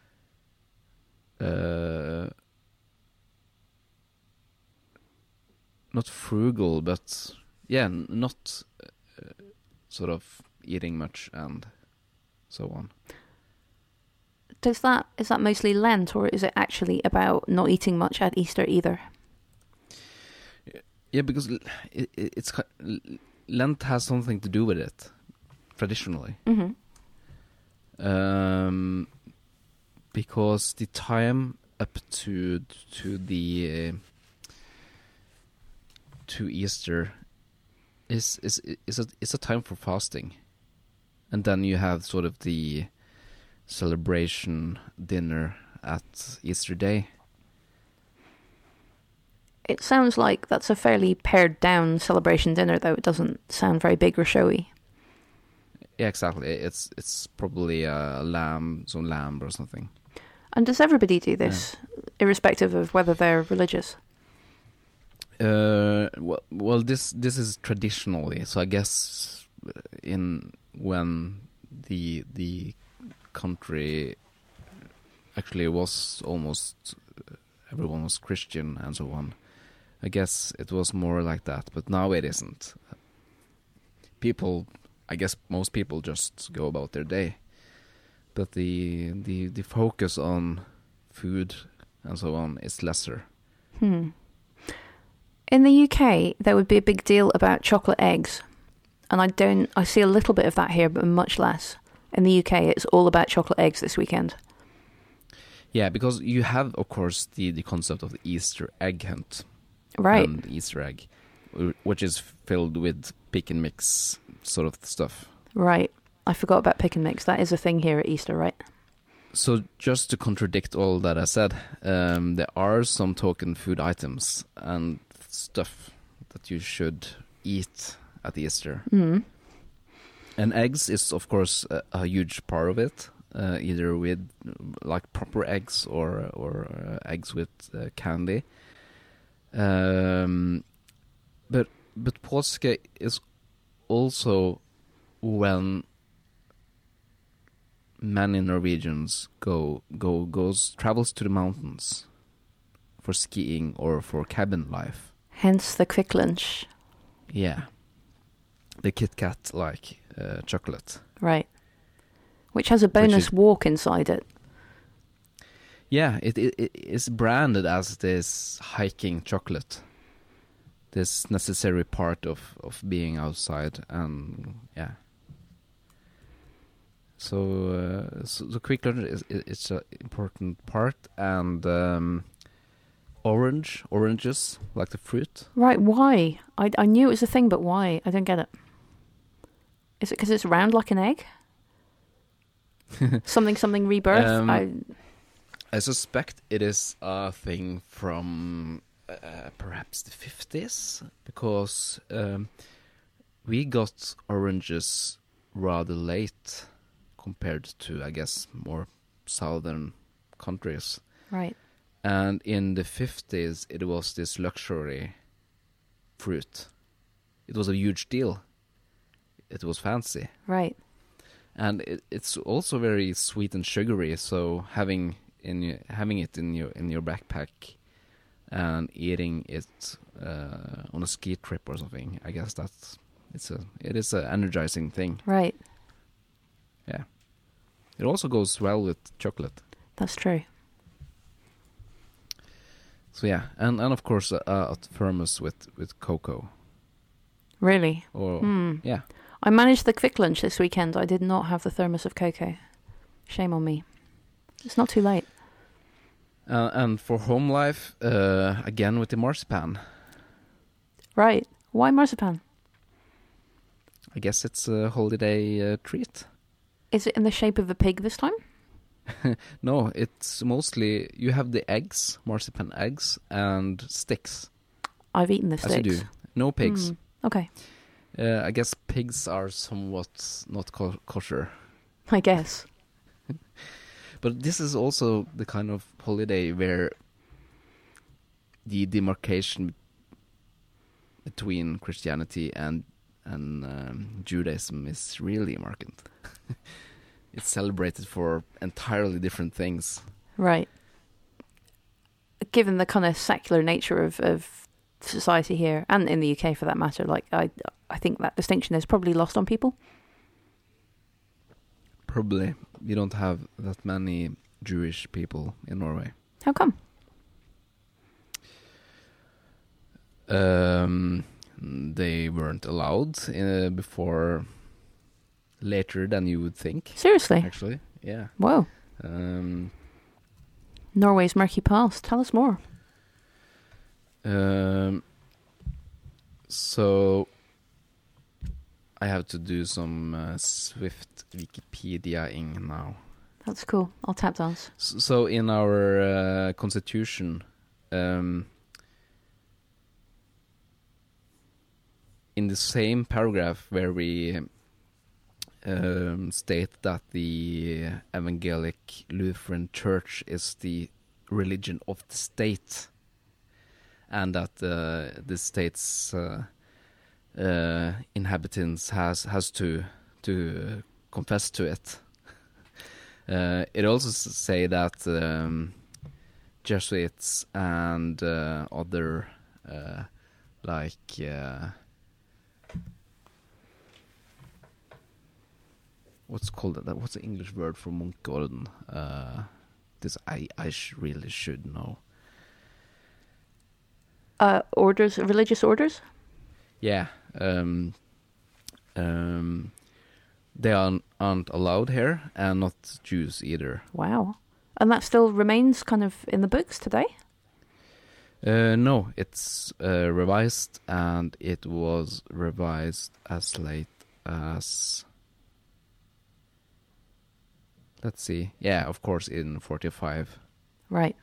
Uh, not frugal, but yeah, n- not uh, sort of eating much and so on. Does that is that mostly Lent, or is it actually about not eating much at Easter either? Yeah, because l- it, it, it's ki- l- Lent has something to do with it, traditionally. Mm-hmm. Um, because the time up to to the uh, to Easter is is is a is a time for fasting, and then you have sort of the celebration dinner at Easter Day. It sounds like that's a fairly pared down celebration dinner, though it doesn't sound very big or showy. Yeah, exactly. It's it's probably a lamb, some lamb or something. And does everybody do this, irrespective of whether they're religious? Uh, well, well, this this is traditionally. So I guess in when the the country actually was almost everyone was Christian and so on. I guess it was more like that, but now it isn't. People, I guess most people just go about their day, but the the the focus on food and so on is lesser. Hmm. In the U K, there would be a big deal about chocolate eggs. And I don't, I see a little bit of that here, but much less. In the U K, it's all about chocolate eggs this weekend. Yeah, because you have, of course, the, the concept of the Easter egg hunt. Right. And Easter egg, wh- which is filled with pick and mix sort of stuff. Right. I forgot about pick and mix. That is a thing here at Easter, right? So just to contradict all that I said, um, there are some token food items and stuff that you should eat at Easter. Mm. And eggs is, of course, a, a huge part of it, uh, either with like proper eggs or or uh, eggs with uh, candy. Um, but but påske is also when many Norwegians go go goes travels to the mountains for skiing or for cabin life. Hence the quick lunch. Yeah, the Kit Kat like uh, chocolate. Right. Which has a bonus is- walk inside it. Yeah, it, it it is branded as this hiking chocolate, this necessary part of of being outside, and yeah. So, uh, so the quick lunch is is it's an important part, and um, orange oranges like the fruit. Right, why? I, I knew it was a thing, but why? I don't get it. Is it because it's round like an egg? something, something rebirth? Um, I, I suspect it is a thing from uh, perhaps the fifties, because um, we got oranges rather late compared to, I guess, more southern countries. right. And in the fifties, it was this luxury fruit. It was a huge deal. It was fancy. Right. And it, it's also very sweet and sugary, so having in your, having it in your in your backpack and eating it uh, on a ski trip or something, I guess that's it's a it is an energizing thing. Right. Yeah. It also goes well with chocolate. That's true. So yeah, and and of course uh, a thermos with with cocoa. Really? Or Hmm. yeah. I managed the quick lunch this weekend. I did not have the thermos of cocoa. Shame on me. It's not too late. Uh, and for home life, uh, again with the marzipan. Right. Why marzipan? I guess it's a holiday uh, treat. Is it in the shape of a pig this time? No, it's mostly you have the eggs, marzipan eggs, and sticks. I've eaten the As sticks. you do. No pigs. Mm, okay. Uh, I guess pigs are somewhat not co- kosher. I guess. But this is also the kind of holiday where the demarcation between Christianity and and um, Judaism is really marked. It's celebrated for entirely different things. Right. Given the kind of secular nature of, of society here, and in the U K for that matter, like I, I think that distinction is probably lost on people. Probably. We don't have that many Jewish people in Norway. How come? Um, they weren't allowed uh, before later than you would think. Seriously? Actually, yeah. Whoa. Um, Norway's murky past. Tell us more. um, so I have to do some uh, swift Wikipedia-ing now. That's cool. I'll tap dance. S- So in our uh, constitution, um, in the same paragraph where we um, state that the Evangelic Lutheran Church is the religion of the state, and that uh, the state's uh, uh, inhabitants has has to to confess to it. Uh, it also s- say that um, Jesuits and uh, other uh, like uh, what's called that? What's the English word for Munkorden? Uh, this I I sh- really should know. Uh, orders, religious orders? Yeah, um, um, they aren't, aren't allowed here, and not Jews either. Wow. And that still remains kind of in the books today? Uh, no, it's uh, revised, and it was revised as late as... Let's see. Yeah, of course, in forty-five. Right.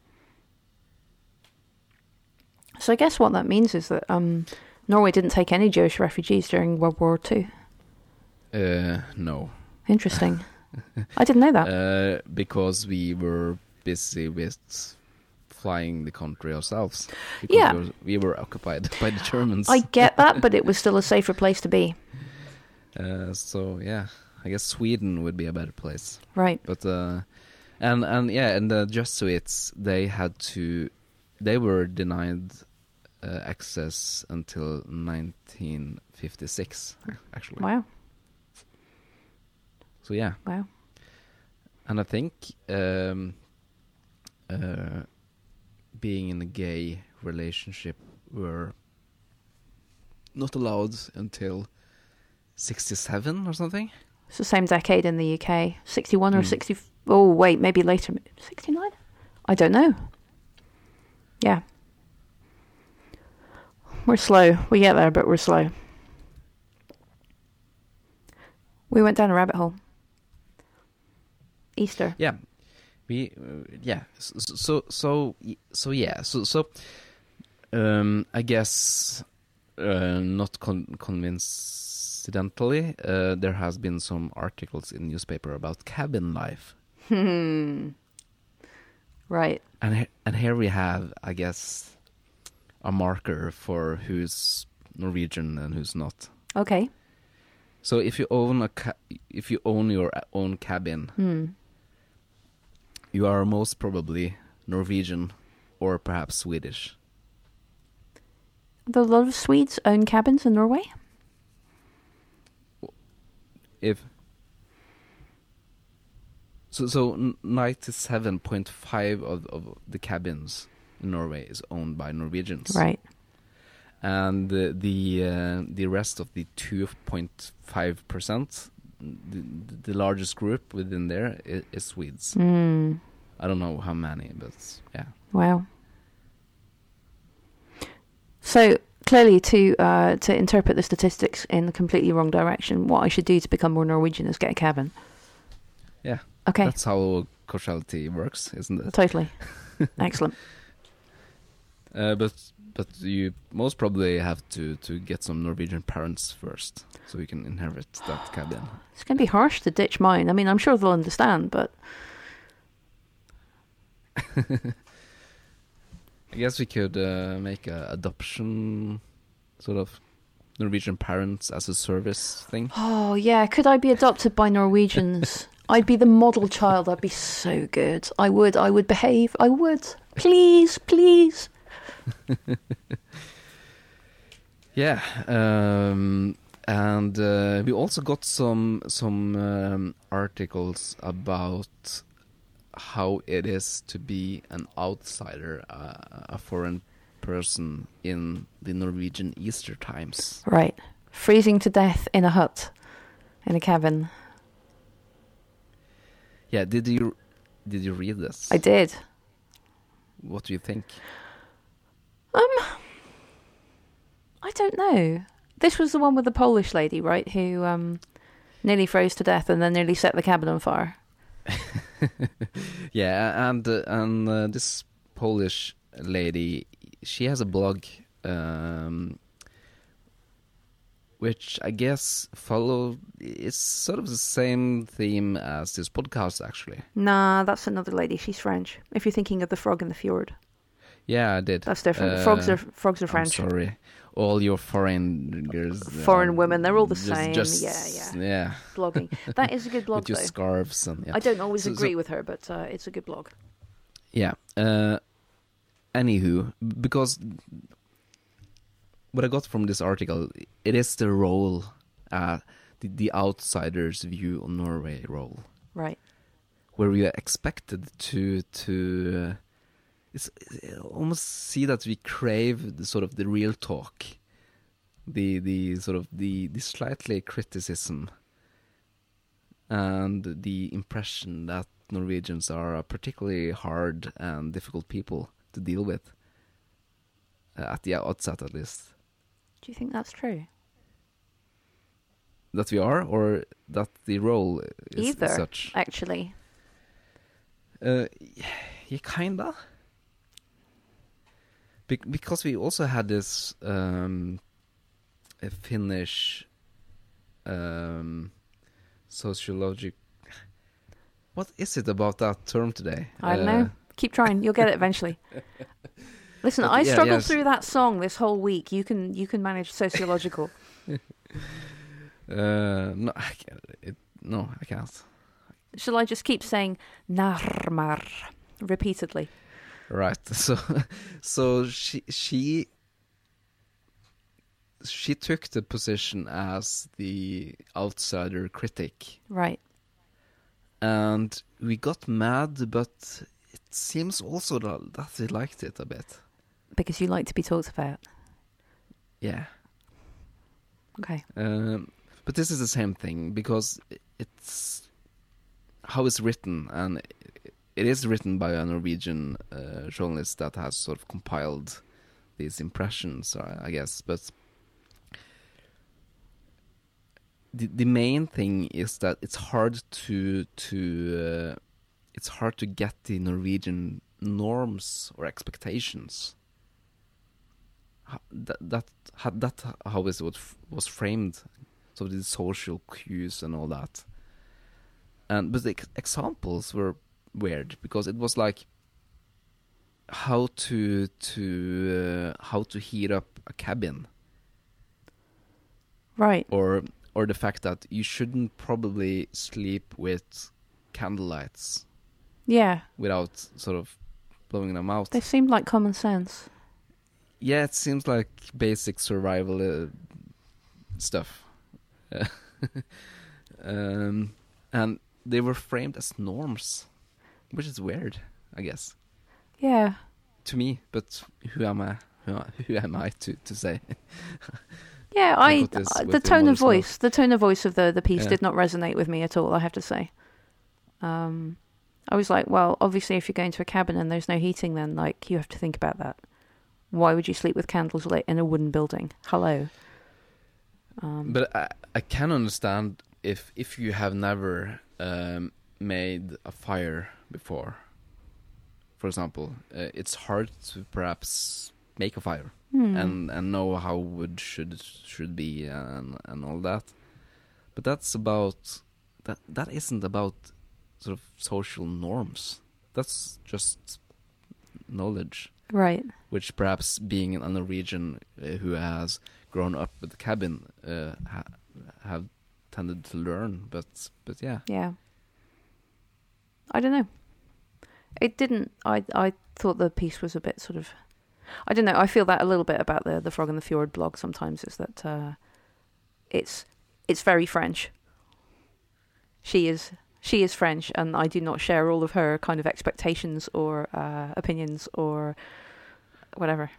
So I guess what that means is that um, Norway didn't take any Jewish refugees during World War Two. Uh, no. Interesting. I didn't know that. Uh, because we were busy with flying the country ourselves. Because Yeah. we were, we were occupied by the Germans. I get that, but it was still a safer place to be. Uh, so, yeah. I guess Sweden would be a better place. Right. But, uh, and, and yeah, and the Jesuits, they had to, they were denied uh, access until nineteen fifty-six, actually. Wow. So, yeah. Wow. And I think um, uh, being in a gay relationship were not allowed until sixty-seven or something. It's the same decade in the U K. sixty-one or Mm. sixty... Oh, wait, maybe later. sixty-nine? I don't know. Yeah. We're slow. We get there, but we're slow. We went down a rabbit hole. Easter. Yeah, we uh, yeah. So so so, so yeah. So so um, I guess uh, not con- coincidentally, uh, there has been some articles in newspaper about cabin life. Hmm. Right. And he- and here we have, I guess, a marker for who's Norwegian and who's not. Okay. So if you own a ca- if you own your own cabin, Hmm. you are most probably Norwegian or perhaps Swedish. Do a lot of Swedes own cabins in Norway? If So so ninety-seven point five of of the cabins in Norway is owned by Norwegians. Right. And uh, the uh, the rest of the two point five percent, the, the largest group within there is, is Swedes. Mm. I don't know how many, but yeah. Wow. So clearly, to uh, to interpret the statistics in the completely wrong direction, what I should do to become more Norwegian is get a cabin. Yeah. Okay. That's how causality works, isn't it? Totally. Excellent. Uh, but but you most probably have to, to get some Norwegian parents first, so you can inherit that cabin. It's going to be harsh to ditch mine. I mean, I'm sure they'll understand, but... I guess we could uh, make a adoption, sort of Norwegian parents as a service thing. Oh, yeah. Could I be adopted by Norwegians? I'd be the model child. I'd be so good. I would. I would behave. I would. Please, please. Yeah. Um, and uh, we also got some some um, articles about how it is to be an outsider, uh, a foreign person in the Norwegian Easter times. Right. Freezing to death in a hut, in a cabin. Yeah, did you did you read this? I did. What do you think? Um, I don't know. This was the one with the Polish lady, right, who um, nearly froze to death and then nearly set the cabin on fire. Yeah, and uh, and uh, this Polish lady, she has a blog, um, which I guess follow is sort of the same theme as this podcast, actually. Nah, that's another lady. She's French. If you're thinking of the frog in the fjord, Yeah, I did. that's different. Uh, frogs are frogs are I'm French. sorry, all your foreigners, Foreign uh, women, they're all the just- same. just- Yeah, yeah. yeah. Blogging. That is a good blog, With your though. scarves and yeah. I don't always So- agree so- with her, but uh, it's a good blog. Yeah. Uh, anywho, because what I got from this article, it is the role, uh, the, the outsider's view on Norway role, Right. where we are expected to to uh, it's, it's almost see that we crave the sort of the real talk, the the sort of the the slightly criticism, and the impression that Norwegians are a particularly hard and difficult people to deal with, uh, at the outset at least. Do you think that's true? That we are, or that the role is Either, such? actually. Uh, yeah, kinda. Be- because we also had this um, a Finnish um, sociologic. What is it about that term today? I don't Uh, know. Keep trying. You'll get it eventually. Listen, But I yeah, struggled yes. through that song this whole week. You can you can manage sociological. Uh, no, I can't, it, no, I can't. Shall I just keep saying narmar repeatedly? Right. So, so she she she took the position as the outsider critic, Right. and we got mad, but it seems also that, that they liked it a bit. Because you like to be talked about. Yeah. Okay. Um, but this is the same thing, because it's how it's written, and it is written by a Norwegian uh, journalist that has sort of compiled these impressions, I I guess. But the the main thing is that it's hard to to uh, it's hard to get the Norwegian norms or expectations. Ho- That that had that how is it was was framed, so the social cues and all that. And but the ex- examples were weird, because it was like how to to uh, how to heat up a cabin, Right. or or the fact that you shouldn't probably sleep with candlelights Yeah. without sort of blowing them out. They seemed like common sense. Yeah, it seems like basic survival uh, stuff. um, and they were framed as norms, which is weird, I guess. Yeah. To me, but who am I? Who, who am I to, to say? Yeah, I, I the tone of voice, mouth. the tone of voice of the the piece Yeah. did not resonate with me at all. I have to say. Um, I was like, well, obviously, if you're going to a cabin and there's no heating, then like you have to think about that. Why would you sleep with candles lit in a wooden building? Hello. Um, but I I can understand if if you have never um, made a fire before. For example, uh, it's hard to perhaps make a fire hmm. and and know how wood should should be and and all that. But that's about that. That isn't about sort of social norms. That's just knowledge, Right. which perhaps being a Norwegian uh, who has grown up with the cabin uh, ha- have tended to learn. But but yeah, Yeah. I don't know. It didn't. I I thought the piece was a bit sort of. I don't know. I feel that a little bit about the the Frog in the Fjord blog sometimes. Is that uh, it's it's very French. She is she is French, and I do not share all of her kind of expectations or uh, opinions or whatever.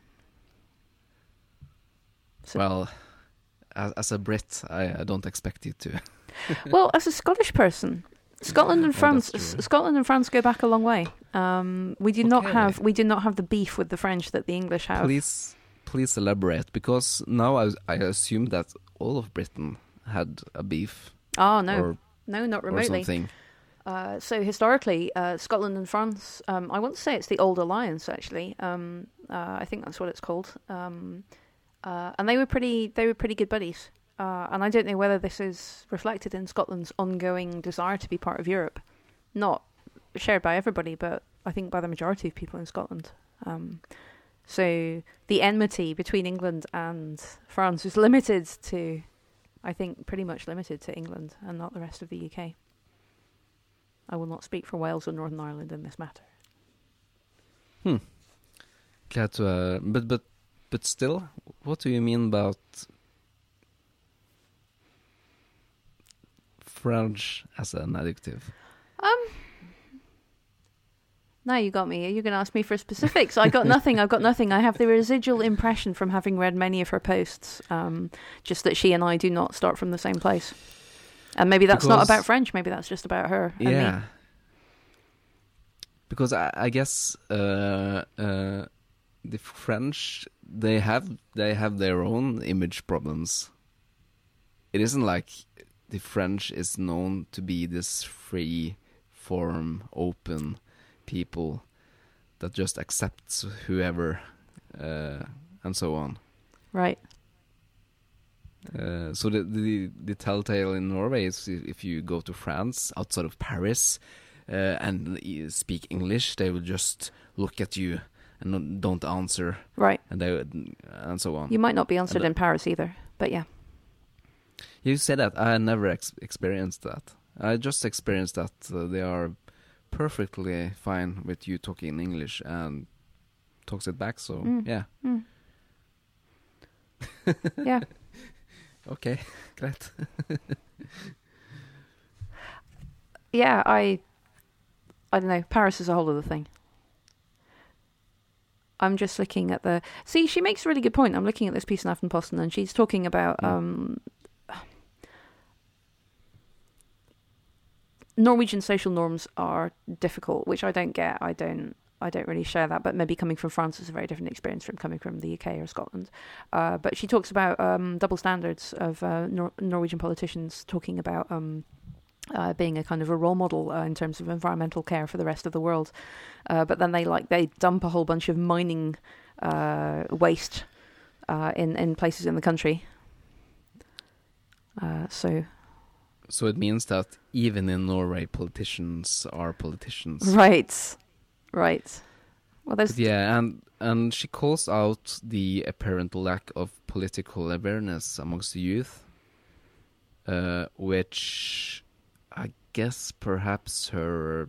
So, well, as, as a Brit, I, I don't expect you to. well, as a Scottish person, Scotland and Oh, France, that's true. S- Scotland and France go back a long way. Um, we do not Okay. have we do not have the beef with the French that the English have. Please, please elaborate, because now I, I assume that all of Britain had a beef Oh no, or, no, not or remotely. something. Uh, so historically, uh, Scotland and France. Um, I want to say it's the Old Alliance. Actually, um, uh, I think that's what it's called. Um, uh, and they were pretty. They were pretty good buddies. Uh, and I don't know whether this is reflected in Scotland's ongoing desire to be part of Europe. Not shared by everybody, but I think by the majority of people in Scotland. Um, so the enmity between England and France is limited to, I think, pretty much limited to England and not the rest of the U K. I will not speak for Wales or Northern Ireland in this matter. Hmm. Glad to. Uh, but but but still, what do you mean about French as an adjective? Um. Now you got me. You're going to ask me for specifics. I got nothing. I've got nothing. I have the residual impression from having read many of her posts, um, just that she and I do not start from the same place. And maybe that's not Because- about French. Maybe that's just about her and Yeah. me. Because I, I guess uh, uh, the French they have they have their own image problems. It isn't like the French is known to be this free form, open people that just accepts whoever uh, and so on. Right. Uh, so the, the the telltale in Norway is if you go to France outside of Paris uh, and you speak English, they will just look at you and not- don't answer, Right. and they would, and so on. You might not be answered And, uh, in Paris either, but yeah. You said that I never ex- experienced that. I just experienced that uh, they are perfectly fine with you talking in English and talks it back. So Mm. yeah, Mm. Yeah. okay, great. Yeah, I I don't know. Paris is a whole other thing. I'm just looking at the... See, she makes a really good point. I'm looking at this piece in Aftenposten, and she's talking about Mm. um, Norwegian social norms are difficult, which I don't get. I don't I don't really share that, but maybe coming from France is a very different experience from coming from the U K or Scotland. Uh, but she talks about um, double standards of uh, Nor- Norwegian politicians talking about... Um, Uh, being a kind of a role model uh, in terms of environmental care for the rest of the world, uh, but then they like they dump a whole bunch of mining uh, waste uh, in in places in the country. Uh, so, So it means that even in Norway, politicians are politicians. right, right. Well, there's But yeah, and and she calls out the apparent lack of political awareness amongst the youth, uh, which I guess perhaps her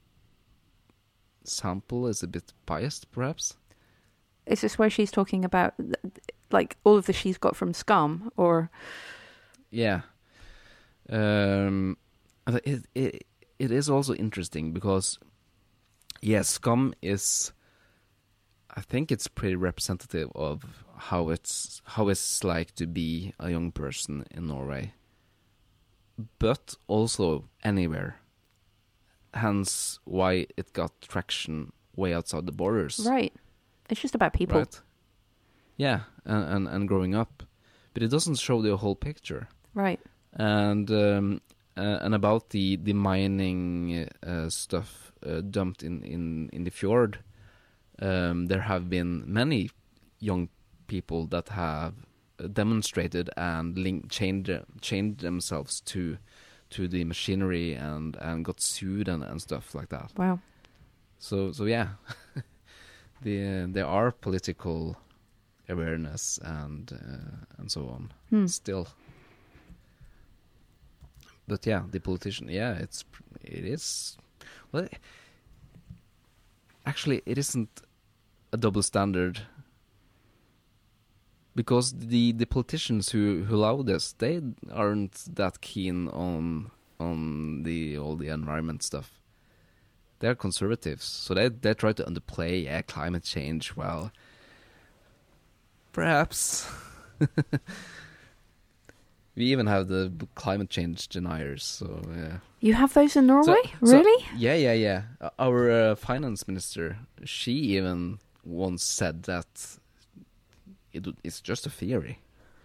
sample is a bit biased, perhaps. is this where she's talking about like all of the she's got from Scum, or Yeah. Um, it, it, it is also interesting because, yes, Scum is, I think it's pretty representative of how it's how it's like to be a young person in Norway, but also anywhere. Hence why it got traction way outside the borders. Right. It's just about people. Right. Yeah, and, and, and growing up. But it doesn't show the whole picture. Right. And um, uh, and about the, the mining uh, stuff uh, dumped in, in, in the fjord, um, there have been many young people that have demonstrated and link, changed, changed themselves to to the machinery and, and got sued and, and stuff like that. Wow. So so yeah, the uh, there are political awareness and uh, and so on Hmm. still. But yeah, the politician, yeah, it's it is. Well, actually, it isn't a double standard. Because the, the politicians who, who allow this, they aren't that keen on on the all the environment stuff. They're conservatives, so they they try to underplay yeah, climate change. Well, perhaps we even have the climate change deniers. So yeah, You have those in Norway? So- so- Really? yeah, yeah, yeah. Uh, Our uh, finance minister, she even once said that. It, it's just a theory.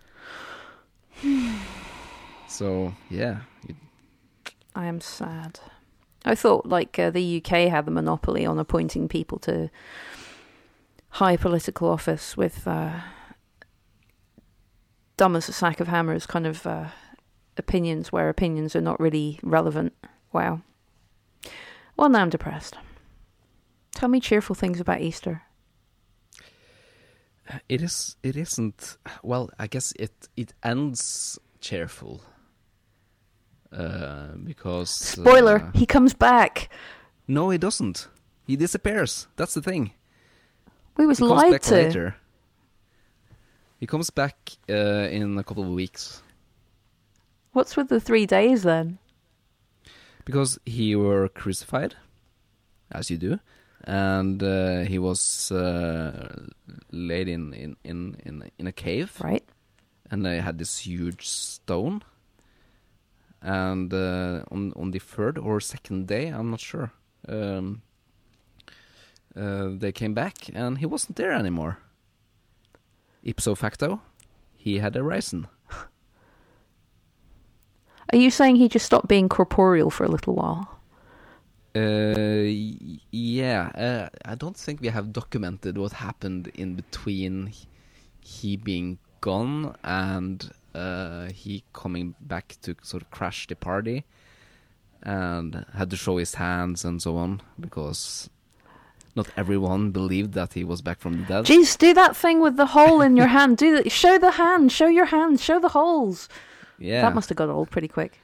So, yeah. It, I am sad. I thought like uh, the U K had the monopoly on appointing people to high political office with uh, dumb as a sack of hammers kind of uh, opinions where opinions are not really relevant. Wow. Well, now I'm depressed. Tell me cheerful things about Easter. it is. It isn't. Well, I guess it it ends cheerful. Uh, because Spoiler, uh, he comes back. no, he doesn't. He disappears. That's the thing. We was He comes lied back to. later. He comes back uh, in a couple of weeks. What's with the three days then? Because he were crucified, as you do, and uh, he was uh, laid in, in, in, in, in a cave, Right. and they had this huge stone. And uh, on on the third or second day, I'm not sure, um, uh, they came back, and he wasn't there anymore. Ipso facto, he had arisen. Are you saying he just stopped being corporeal for a little while? Uh, y- yeah, uh, I don't think we have documented what happened in between h- he being gone and uh, he coming back to sort of crash the party and had to show his hands and so on, because not everyone believed that he was back from the dead. Jeez, do that thing with the hole in your hand. Do that. Show the hand. Show your hand. Show the holes. Yeah. That must have got old pretty quick.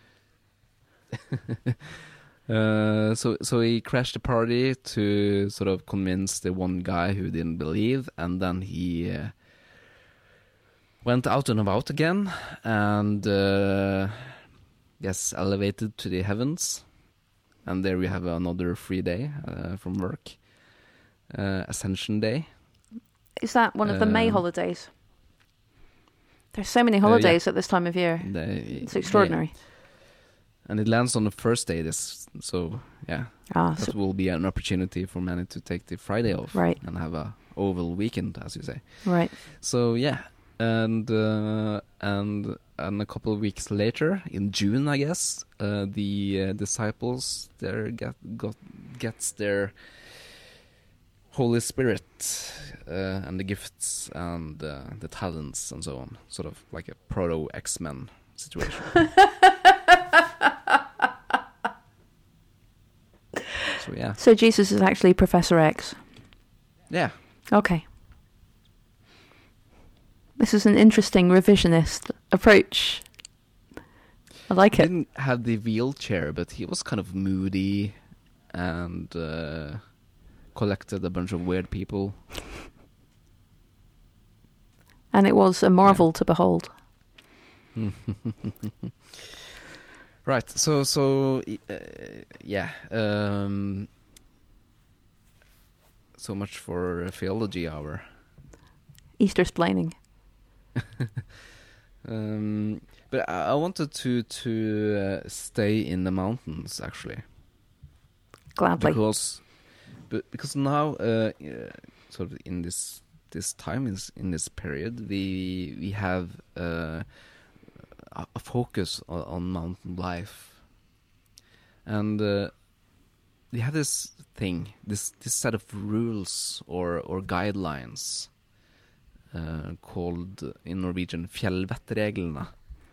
Uh, so so he crashed the party to sort of convince the one guy who didn't believe, and then he uh, went out and about again, and uh, yes, elevated to the heavens, and there we have another free day uh, from work, uh, Ascension Day. Is that one of the May Um, holidays? There's so many uh, yeah. holidays at this time of year. They- It's extraordinary. yeah. And it lands on the first day. This so yeah. Ah, That so, will be an opportunity for many to take the Friday off, Right. and have a oval weekend, as you say. right. So yeah, and uh, and and a couple of weeks later, in June, I guess, uh, the uh, disciples there get got gets their Holy Spirit uh, and the gifts and uh, the talents and so on, sort of like a proto X-Men situation. So yeah, So Jesus is actually Professor X. yeah. Okay. This is an interesting revisionist approach. I like He it. didn't have the wheelchair, but he was kind of moody and uh, collected a bunch of weird people. And it was a marvel to behold. Right. So so uh, yeah. Um, so much for uh, theology hour. Easter splaining. um, but I, I wanted to to uh, stay in the mountains actually. Gladly. Because but because now uh, uh, sort of in this this time is in this period we we have uh, a, a focus on, on mountain life, and uh, we have this thing, this this set of rules or or guidelines uh, called in Norwegian fjellvettreglene.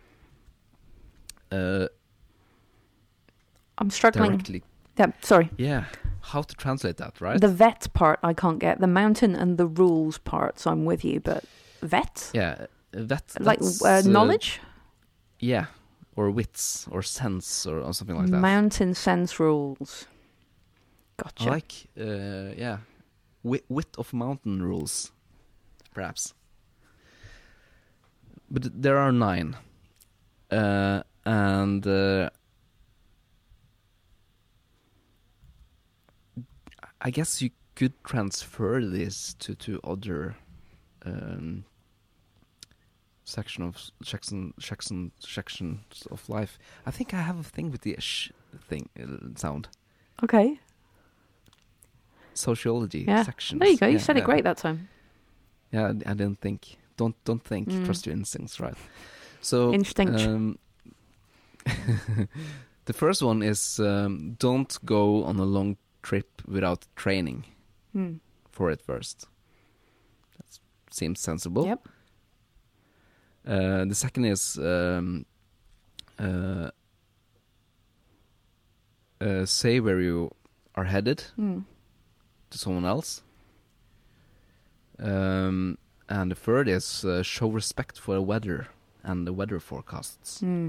Uh, I'm struggling. directly, Yeah, sorry. yeah. How to translate that, right? The vet part I can't get. The mountain and the rules parts I'm with you, but vet? Yeah, vet. Like that's, uh, knowledge? Yeah, or wits, or sense, or, or something like that. Mountain sense rules. Gotcha. I like, uh, yeah, wit, wit of mountain rules, perhaps. But there are nine, uh, and uh, I guess you could transfer this to to other um, section of section section sections of life. I think I have a thing with the sh thing uh, sound. Okay. Sociology Yeah. sections. There you go. You Yeah, said it yeah. great that time. Yeah, I, I didn't think. Don't don't think. Mm. Trust your instincts, right? So Instinct. Um, the first one is um, don't go on a long trip without training Hmm. for it first. That seems sensible. Yep. Uh, the second is um, uh, uh, say where you are headed Hmm. to someone else. Um, and the third is uh, show respect for the weather and the weather forecasts. Hmm.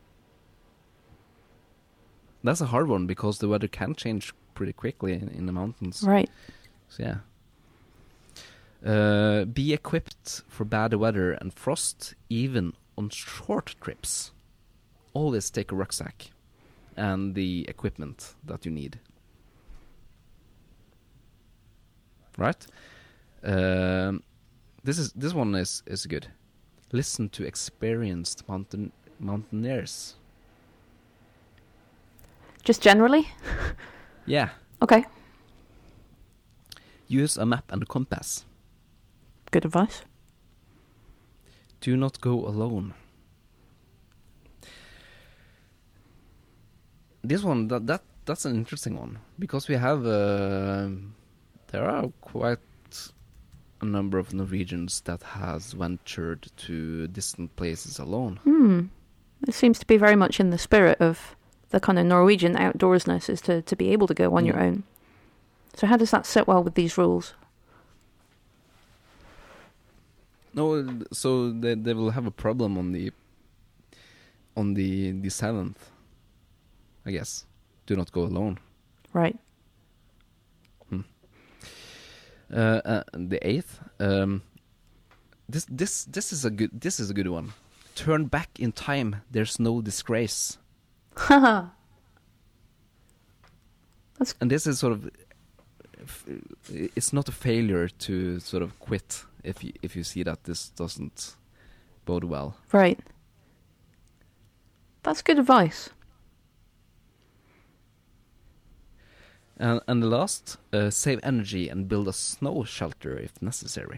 That's a hard one because the weather can change pretty quickly in, in the mountains. Right. So yeah. Uh, be equipped for bad weather and frost, even on short trips. Always take a rucksack and the equipment that you need. Right? Um, this is this one is, is good. Listen to experienced mountain mountaineers. Just generally? Yeah. Okay. Use a map and a compass. Good advice. Do not go alone. This one, that, that that's an interesting one because we have uh, there are quite a number of Norwegians that has ventured to distant places alone. Hmm. It seems to be very much in the spirit of the kind of Norwegian outdoorsness is to, to be able to go on Mm. your own. So how does that sit well with these rules? No, so they they will have a problem on the on the the seventh, I guess. Do not go alone. Right. Uh, uh, the eighth. Um, this this this is a good this is a good one. Turn back in time. There's no disgrace. Haha. That's And this is sort of. f- It's not a failure to sort of quit if you if you see that this doesn't bode well. right. That's good advice. And and the last, uh, save energy and build a snow shelter if necessary.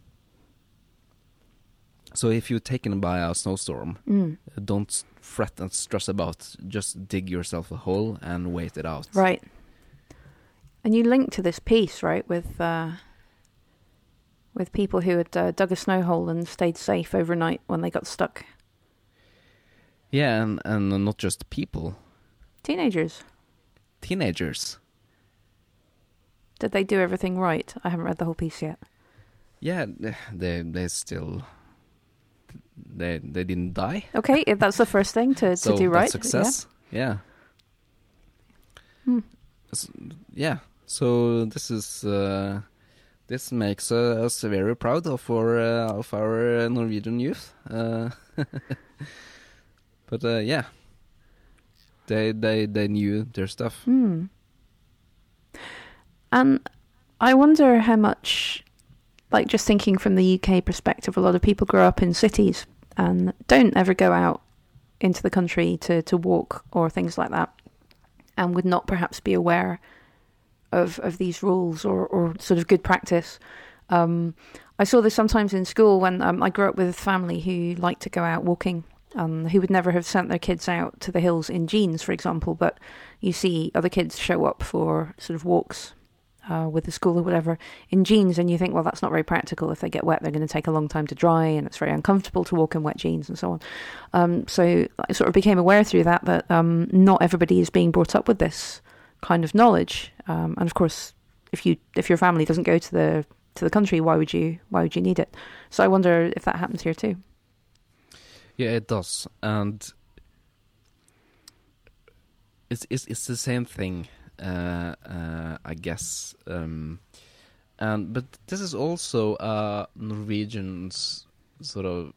So if you're taken by a snowstorm, Mm. uh, don't s- fret and stress about. Just dig yourself a hole and wait it out. Right. And you link to this piece, right, with uh, with people who had uh, dug a snow hole and stayed safe overnight when they got stuck. Yeah, and and not just people, Teenagers. teenagers. Did they do everything right? I haven't read the whole piece yet. Yeah, they they still they they didn't die. Okay, if that's the first thing to, So to do that's right. success. Yeah. Hmm. S- yeah. So this is uh, this makes uh, us very proud of our uh, of our uh, Norwegian youth. Uh, but uh, yeah, They they they knew their stuff. Hmm. And I wonder how much, like just thinking from the U K perspective, a lot of people grow up in cities and don't ever go out into the country to, to walk or things like that, and would not perhaps be aware of of these rules or, or sort of good practice. Um, I saw this sometimes in school when um, I grew up with a family who liked to go out walking, um, who would never have sent their kids out to the hills in jeans, for example, but you see other kids show up for sort of walks uh, with the school or whatever in jeans, and you think, well, that's not very practical. If they get wet, they're going to take a long time to dry, and it's very uncomfortable to walk in wet jeans and so on. Um, so I sort of became aware through that that um, not everybody is being brought up with this kind of knowledge. Um, and of course, if you if your family doesn't go to the to the country, why would you why would you need it? So I wonder if that happens here too. Yeah, it does, and it's it's it's the same thing, uh, uh, I guess. Um, and but this is also uh, Norwegians sort of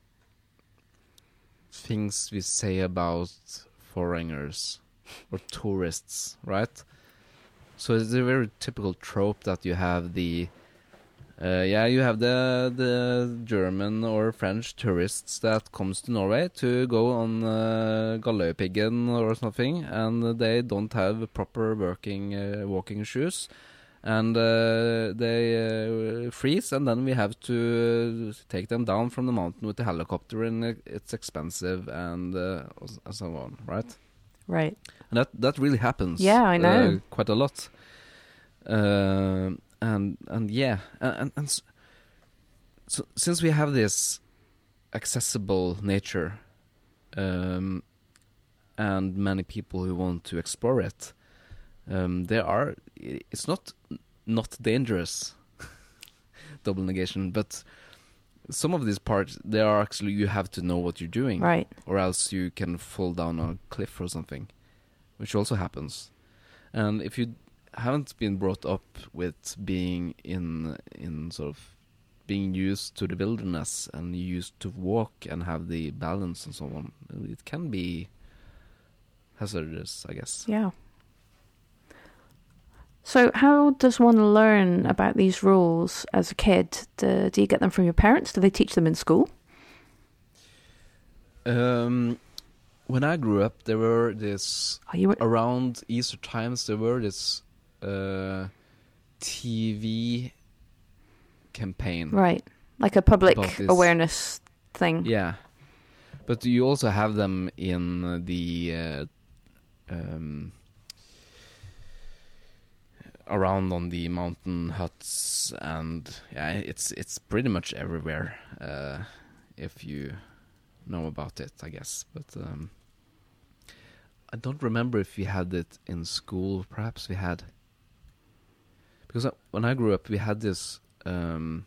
things we say about foreigners or tourists, right? So it's a very typical trope that you have the Uh, yeah, you have the the German or French tourists that comes to Norway to go on uh, Galdhøpiggen or something, and they don't have proper working uh, walking shoes, and uh, they uh, freeze, and then we have to uh, take them down from the mountain with the helicopter, and it's expensive, and uh, so on, right? Right. And that that really happens. Yeah, I know. Uh, quite a lot. Uh, And and yeah, and and so, so since we have this accessible nature, um, and many people who want to explore it, um, there are. It's not not dangerous. Double negation, but some of these parts, they are actually, you have to know what you're doing, Right? Or else you can fall down a cliff or something, which also happens. And if you haven't been brought up with being in in sort of being used to the wilderness and used to walk and have the balance and so on, it can be hazardous, I guess. Yeah. So how does one learn about these rules as a kid? Do, do you get them from your parents? Do they teach them in school? Um, when I grew up, there were this Oh, you were- around Easter times. There were this uh, T V campaign, Right, like a public About this. awareness thing. Yeah, but you also have them in the uh, um, around on the mountain huts, and yeah, it's it's pretty much everywhere uh, if you know about it, I guess. But um, I don't remember if we had it in school. Perhaps we had, because when I grew up, we had this. Um,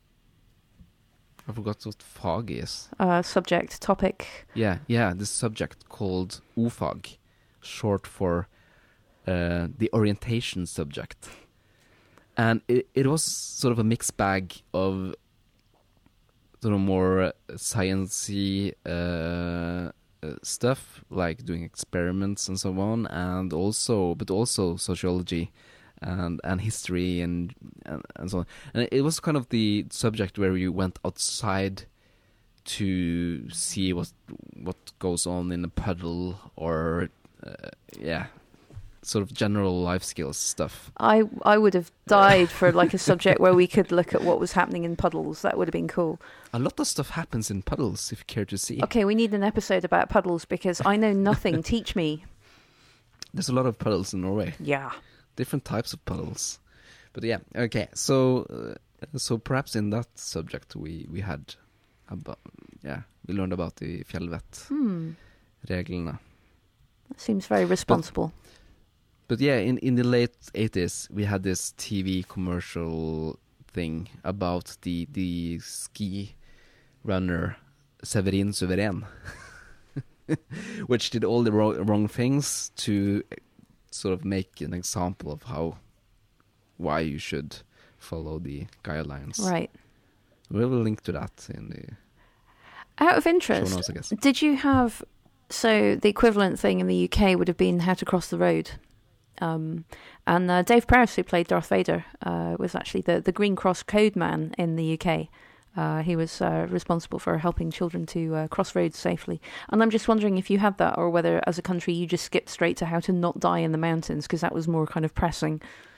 I forgot what fag is. Uh, subject, topic. Yeah, yeah, this subject called O-fag, short for uh, the orientation subject. And it, it was sort of a mixed bag of sort of more sciencey uh, uh, stuff, like doing experiments and so on, and also, but also sociology and and history and, and and so on. And it was kind of the subject where you went outside to see what what goes on in a puddle, or uh, yeah, sort of general life skills stuff. I I would have died for like a subject where we could look at what was happening in puddles. That would have been cool. A lot of stuff happens in puddles, if you care to see. Okay, we need an episode about puddles because I know nothing. Teach me. There's a lot of puddles in Norway. Yeah. Different types of puddles. But yeah, okay. So uh, so perhaps in that subject we we had about yeah, we learned about the fjellvett Hmm. reglene. That seems very responsible. But yeah, in, in the late eighties, we had this T V commercial thing about the the ski runner Severin Suveren, which did all the wrong, wrong things to sort of make an example of how why you should follow the guidelines. Right. We will link to that in the Out of show interest, notes, I guess. did you have So the equivalent thing in the U K would have been How to Cross the Road. Um, and uh, Dave Prowse, who played Darth Vader, uh, was actually the, the Green Cross Code Man in the U K. Uh, he was uh, responsible for helping children to uh, cross roads safely. And I'm just wondering if you had that, or whether as a country you just skipped straight to how to not die in the mountains, because that was more kind of pressing.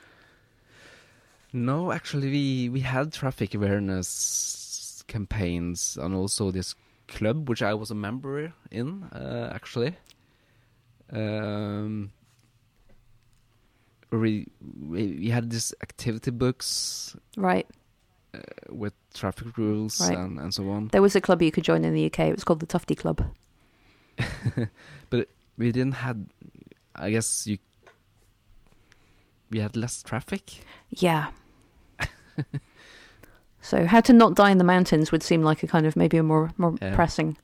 No, actually, we, we had traffic awareness campaigns, and also this club, which I was a member in, uh, actually. Um, we, we had these activity books. Right. Uh, with traffic rules right. and, and so on. There was a club you could join in the U K. It was called the Tufty Club. But we didn't have, I guess you, we had less traffic. Yeah. So how to not die in the mountains would seem like a kind of maybe a more more yeah. pressing.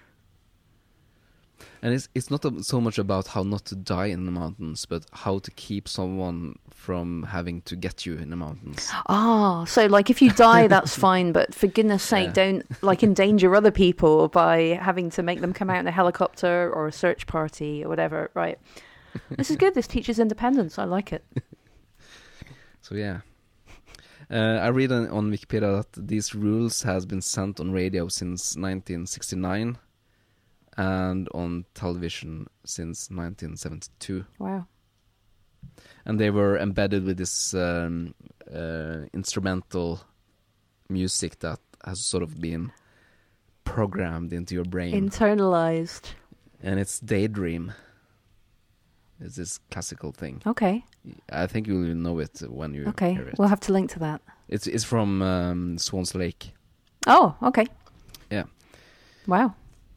And it's it's not a, so much about how not to die in the mountains, but how to keep someone from having to get you in the mountains. Ah, so like if you die, that's fine, but for goodness sake, yeah. don't like endanger other people by having to make them come out in a helicopter or a search party or whatever, right? This is good. This teaches independence. I like it. So yeah. Uh, I read on, on Wikipedia that these rules has been sent on radio since nineteen sixty-nine. And on television since nineteen seventy-two. Wow. And they were embedded with this um, uh, instrumental music that has sort of been programmed into your brain. Internalized. And it's Daydream. It's this classical thing. Okay. I think you will know it when you okay. hear it. We'll have to link to that. It's, it's from um, Swans Lake. Oh, okay. Yeah. Wow.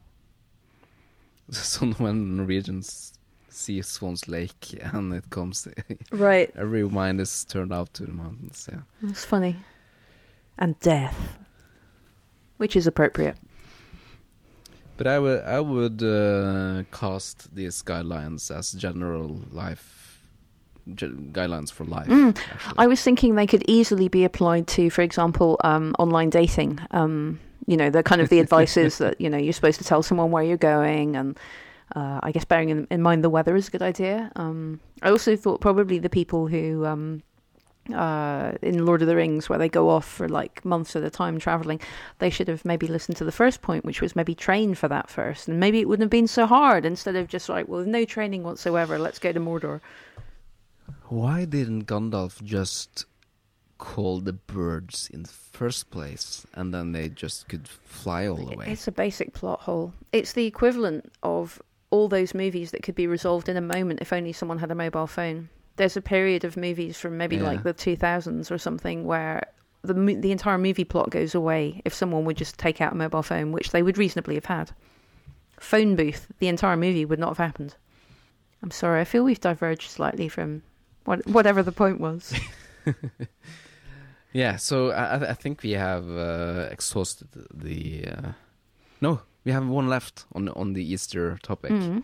So when Norwegians see Swans Lake and it comes, right, every mind is turned out to the mountains. Yeah, that's funny. And death, which is appropriate. But I would I would uh, cast these guidelines as general life ge- guidelines for life. Mm. I was thinking they could easily be applied to, for example, um, online dating. Um, You know, the kind of the advice is that, you know, you're supposed to tell someone where you're going, and uh, I guess bearing in, in mind the weather is a good idea. Um, I also thought probably the people who, um, uh, in Lord of the Rings, where they go off for like months at a time traveling, they should have maybe listened to the first point, which was maybe train for that first. And maybe it wouldn't have been so hard, instead of just like, well, no training whatsoever, let's go to Mordor. Why didn't Gandalf just call the birds in the first place, and then they just could fly all the way? It's a basic plot hole. It's the equivalent of all those movies that could be resolved in a moment if only someone had a mobile phone. There's a period of movies from maybe yeah. like the two thousands or something where the the entire movie plot goes away if someone would just take out a mobile phone, which they would reasonably have had. Phone booth, the entire movie would not have happened. I'm sorry, I feel we've diverged slightly from what, whatever the point was. Yeah, so I, I think we have uh, exhausted the... Uh, no, we have one left on on the Easter topic. Mm-hmm.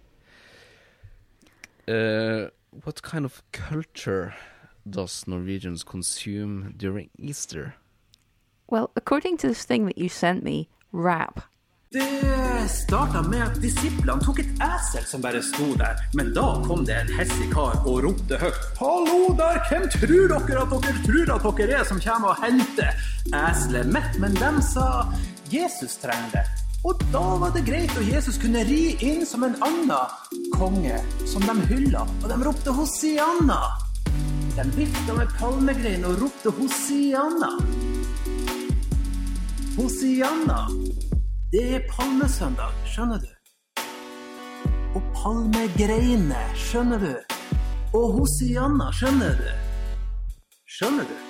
Uh, what kind of culture does Norwegians consume during Easter? Well, according to this thing that you sent me, rap. Det startet med at disiplene tok et esel som bare sto der, men da kom det en hessig kar og ropte høyt: Hallo der, hvem tror dere at dere tror at dere er som kommer og henter eselet mitt? Men de sa, Jesus trenger det. Og da var det greit, og Jesus kunne ri inn som en annen konge, som de hyllet, og de ropte Hosianna. De viftet med palmegrein og ropte Hosianna. Hosianna. Det er palmesøndag, skjønner du? Og palmegreine, skjønner du? Og Hosianna, skjønner du? Skjønner du?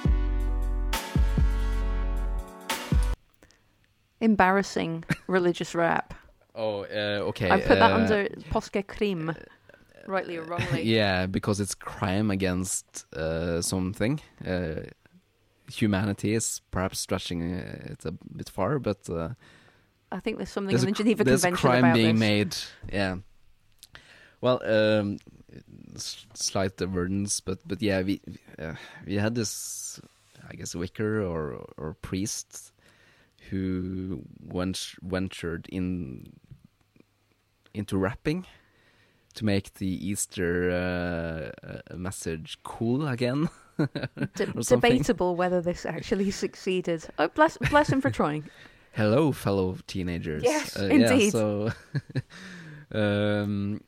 Embarrassing religious rap. Oh, uh, okay. I put that uh, under påskekrim, rightly or wrongly. Yeah, because it's crime against uh, something. Uh, humanity is perhaps stretching uh, it a bit far, but... Uh, I think there's something there's in the Geneva there's Convention crime about being this. made. Yeah. Well, um, s- slight divergence, but but yeah, we uh, we had this, I guess, vicar or or priest who went ventured in into rapping to make the Easter uh, uh, message cool again. De- or something. debatable whether this actually succeeded. Oh, bless, bless him for trying. Hello, fellow teenagers. Yes, uh, indeed. Yeah, so um,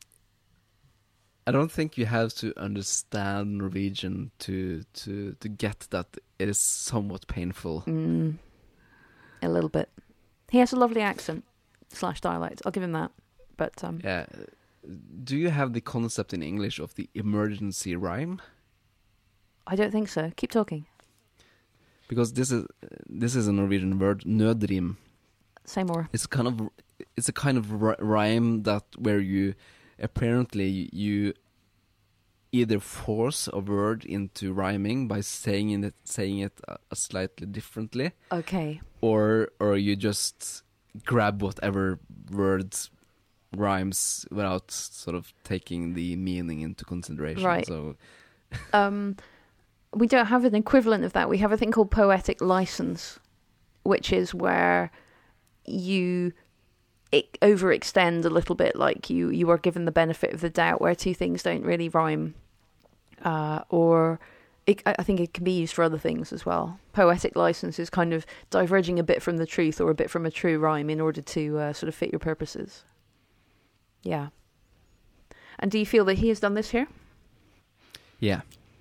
I don't think you have to understand Norwegian to to to get that it is somewhat painful. Mm, a little bit. He has a lovely accent slash dialect. I'll give him that. But um, Yeah. Do you have the concept in English of the emergency rhyme? I don't think so. Keep talking. Because this is this is a Norwegian word, nødrim. Say more. It's kind of it's a kind of ri- rhyme that where you apparently you either force a word into rhyming by saying it saying it a, a slightly differently, Okay. or or you just grab whatever words rhymes without sort of taking the meaning into consideration. Right. So Um, we don't have an equivalent of that. We have a thing called poetic license, which is where you it overextend a little bit, like you, you are given the benefit of the doubt where two things don't really rhyme. Uh, or it, I I think it can be used for other things as well. Poetic license is kind of diverging a bit from the truth or a bit from a true rhyme in order to uh, sort of fit your purposes. Yeah. And do you feel that he has done this here? yeah.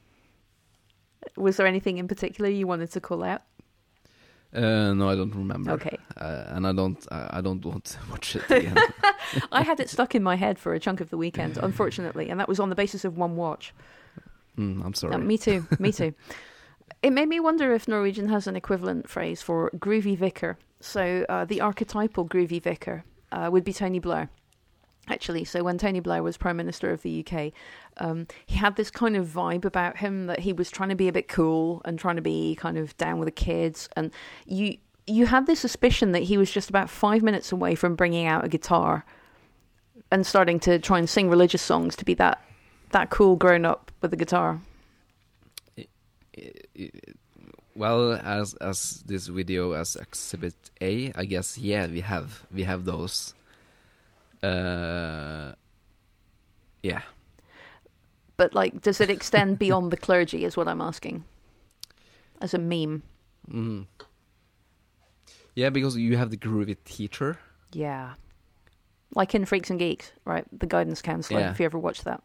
Was there anything in particular you wanted to call out? Uh, no, I don't remember. Okay. Uh, and I don't. I, I don't want to watch it again. I had it stuck in my head for a chunk of the weekend, unfortunately, and that was on the basis of one watch. mm, I'm sorry. Uh, me too, me too. It made me wonder if Norwegian has an equivalent phrase for groovy vicar. So uh, the archetypal groovy vicar uh, would be Tony Blair, actually. So when Tony Blair was Prime Minister of the U K, um, he had this kind of vibe about him that he was trying to be a bit cool and trying to be kind of down with the kids. And you you had this suspicion that he was just about five minutes away from bringing out a guitar and starting to try and sing religious songs to be that, that cool grown-up with a guitar. Well, as as this video as Exhibit A, I guess yeah, we have we have those. Uh, yeah. But, like, does it extend beyond the clergy is what I'm asking. As a meme. Mm. Yeah, because you have the groovy teacher. Yeah. Like in Freaks and Geeks, right? The guidance counselor, Yeah. if you ever watched that.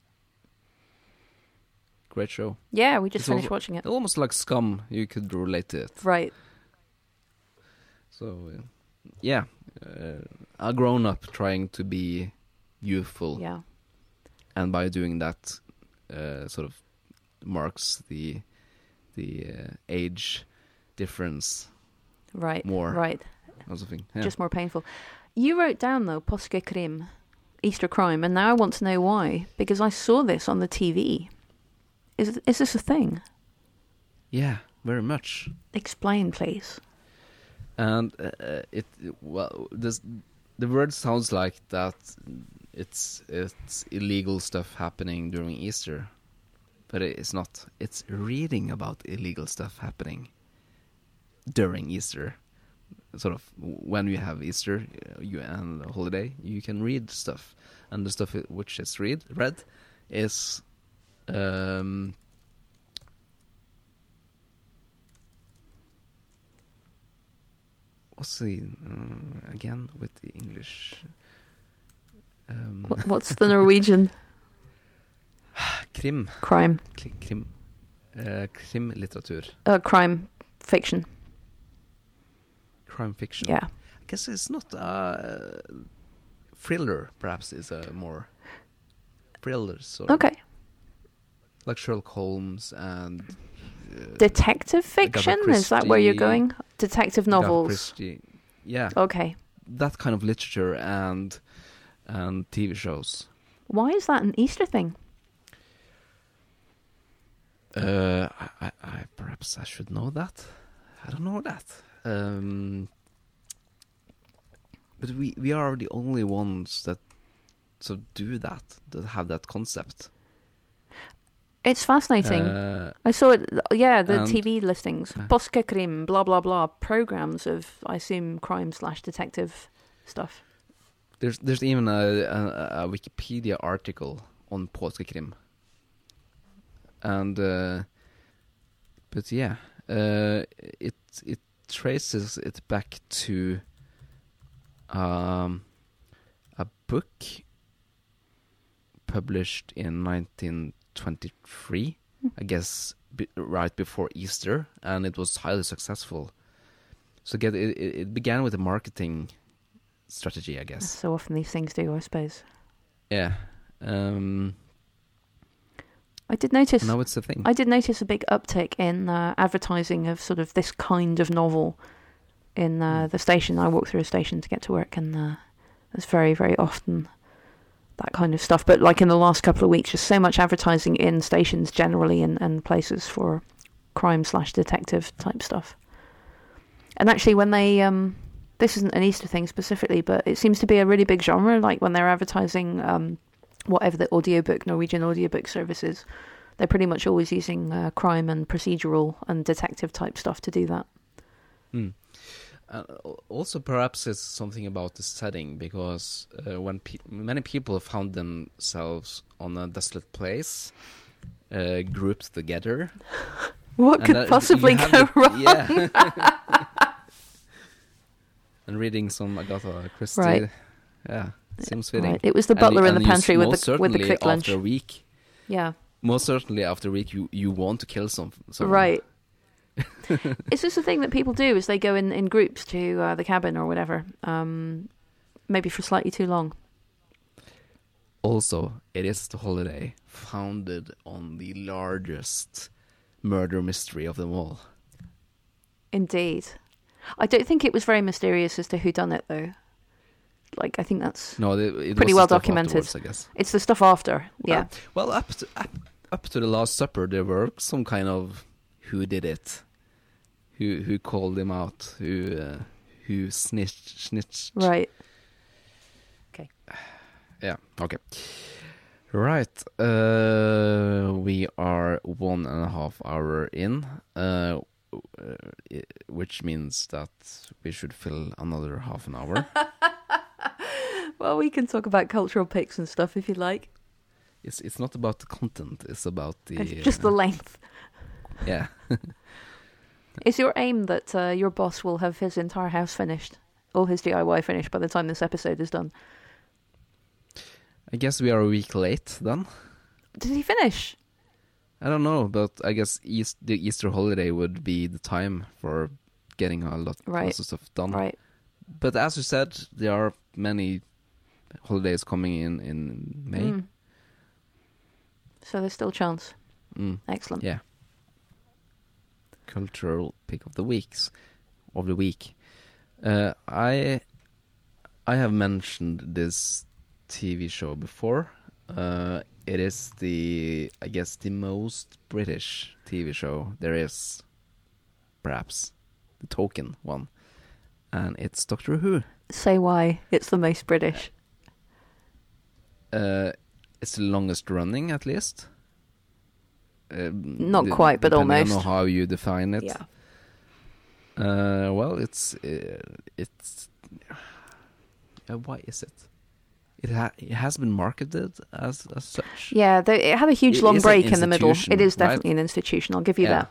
Great show. Yeah, we just It's finished al- watching it. Almost like Scum. You could relate to it. Right. So, uh, yeah, uh, a grown up trying to be youthful, Yeah. and by doing that, uh, sort of marks the the uh, age difference Right. more. Right. or something. Yeah. Just more painful. You wrote down, though, Påskekrim, Easter crime, and now I want to know why, because I saw this on the T V. Is is this a thing? Yeah, very much. Explain, please. And uh, it well, this the word sounds like that it's it's illegal stuff happening during Easter, but it's not. It's reading about illegal stuff happening during Easter. Sort of when you have Easter uh, you and a holiday, you can read stuff, and the stuff which is read read is um. What's the uh, again with the English? Um, Wh- What's the Norwegian krim, crime? K- krim, uh, krimlitteratur, Uh, crime fiction. crime fiction. Yeah. I guess it's not uh, thriller. Perhaps is a more thriller sort of, Okay. like Sherlock Holmes and uh, Detective fiction? Is that where you're Christie, going? Detective Agatha novels. Christie. Yeah, Okay. that kind of literature and and T V shows. Why is that an Easter thing? Uh, I, I, I perhaps I should know that. I don't know that. Um, but we we are the only ones that so do that that have that concept. It's fascinating. Uh, I saw it, yeah, the and- T V listings. Uh. Påskekrim, blah, blah, blah. Programs of, I assume, crime slash detective stuff. There's there's even a, a, a Wikipedia article on påskekrim. And uh, but yeah, uh, it it traces it back to um, a book published in nineteen twenty-three, mm. I guess, b- right before Easter, and it was highly successful. So get it, it began with a marketing strategy, I guess. So often these things do, I suppose. Yeah. Um, I did notice. Now it's a thing. I did notice a big uptick in uh, advertising of sort of this kind of novel in uh, mm. the station. I walk through a station to get to work, and uh, there's very, very often that kind of stuff. But like in the last couple of weeks, just so much advertising in stations generally, and, and places for crime slash detective type stuff. And actually, when they um, this isn't an Easter thing specifically, but it seems to be a really big genre. Like when they're advertising um, whatever the audiobook, Norwegian audiobook service is, they're pretty much always using uh, crime and procedural and detective type stuff to do that. Mm. Uh, also, perhaps it's something about the setting, because uh, when pe- many people found themselves on a desolate place, uh, grouped together. What could that, possibly go the, wrong? Yeah. And reading some Agatha Christie. Right. Yeah, seems fitting. Right. It was the butler and, in and the pantry with most the with the quick lunch. After a week, yeah. Most certainly after a week, you, you want to kill some someone. Right. Is this a thing that people do? Is they go in, in groups to uh, the cabin or whatever? Um, maybe for slightly too long. Also, it is the holiday founded on the largest murder mystery of them all. Indeed. I don't think it was very mysterious as to who done it, though. Like, I think that's no, it, it pretty was well the stuff documented. I guess. It's the stuff after, yeah. Uh, well, up to, up, up to the Last Supper, there were some kind of who did it, who who called him out, who uh, who snitched, snitched. Right. Okay. Yeah. Okay. Right. Uh, we are one and a half hour in. Uh. Uh, which means that we should fill another half an hour. Well, we can talk about cultural picks and stuff if you like. It's it's not about the content; it's about the it's just uh, the length. Yeah. Is your aim that uh, your boss will have his entire house finished, all his D I Y finished by the time this episode is done? I guess we are a week late then. Did he finish? I don't know, but I guess East, the Easter holiday would be the time for getting a lot right. lots of stuff done. Right. But as you said, there are many holidays coming in in May. Mm. So there's still a chance. Mm. Excellent. Yeah. Cultural pick of the weeks of the week. Uh, I I have mentioned this T V show before. Uh, it is the, I guess, the most British T V show there is, perhaps, the token one, and it's Doctor Who. Say why it's the most British. Uh, it's the longest running, at least. Uh, Not d- quite, but almost. I don't know how you define it. Yeah. Uh, well, it's uh, it's. Uh, why is it? It, ha- it has been marketed as, as such. Yeah, they, it had a huge It long is an break in the middle. It is institution, definitely right? an institution. I'll give you Yeah. that.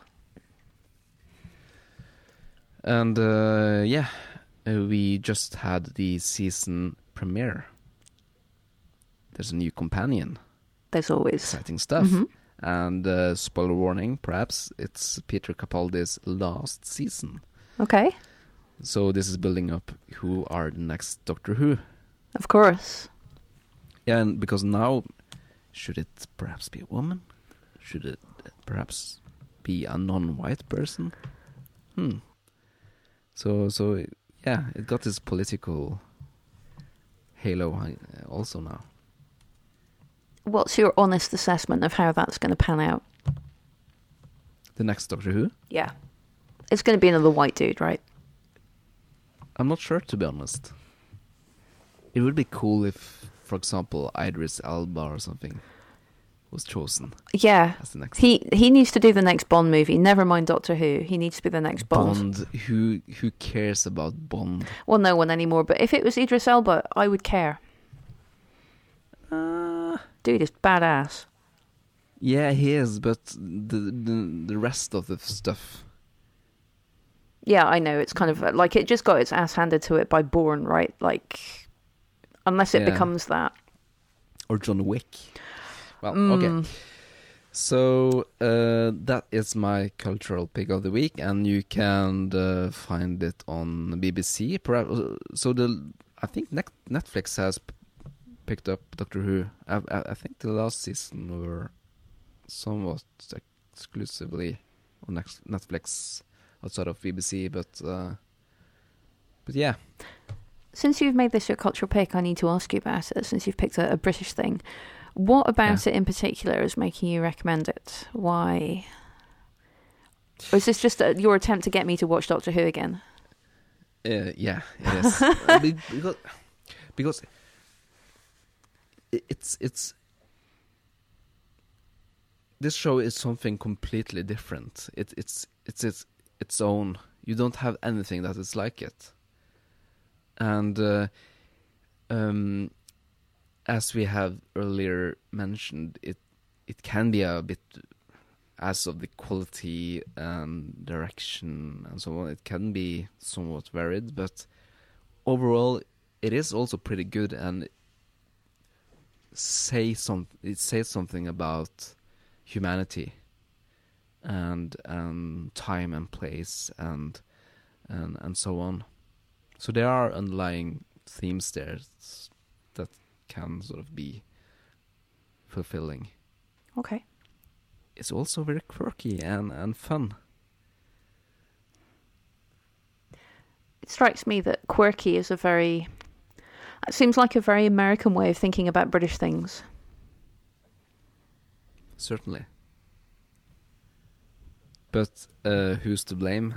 And uh, yeah, uh, we just had the season premiere. There's a new companion. There's always. Exciting stuff. Mhm. And uh, spoiler warning, perhaps it's Peter Capaldi's last season. Okay. So this is building up who are the next Doctor Who. Of course. Yeah, and because now, should it perhaps be a woman? Should it perhaps be a non-white person? Hmm. So, so yeah, it got this political halo uh, also now. What's your honest assessment of how that's going to pan out? The next Doctor Who? Yeah. It's going to be another white dude, right? I'm not sure, to be honest. It would be cool if, for example, Idris Elba or something was chosen Yeah. as the next. He he needs to do the next Bond movie. Never mind Doctor Who. He needs to be the next Bond. Bond. Who who cares about Bond? Well, no one anymore. But if it was Idris Elba, I would care. Uh, Dude is badass. yeah, he is, but the the the rest of the stuff. Yeah, I know. It's kind of like it just got its ass handed to it by Bourne, right? Like, unless it Yeah. becomes that. Or John Wick. Well, Mm. okay. So uh, that is my cultural pick of the week, and you can uh, find it on B B C. Perhaps, so the I think Net- Netflix has p- picked up Doctor Who. I, I, I think the last season were somewhat exclusively on Nex- Netflix outside of B B C, but uh, but yeah. Since you've made this your cultural pick, I need to ask you about it. Since you've picked a, a British thing, what about Yeah. it in particular is making you recommend it? Why? Or is this just a, your attempt to get me to watch Doctor Who again? Uh, yeah, it is. Uh, be- because because i- it's it's this show is something completely different. It it's it's its its own. You don't have anything that is like it. And uh, um, as we have earlier mentioned, it it can be a bit, as of the quality and direction and so on, it can be somewhat varied, but overall it is also pretty good, and say some it says something about humanity and and time and place and and and so on. So there are underlying themes there s- that can sort of be fulfilling. Okay. It's also very quirky and, and fun. It strikes me that quirky is a very... It seems like a very American way of thinking about British things. Certainly. But uh, who's to blame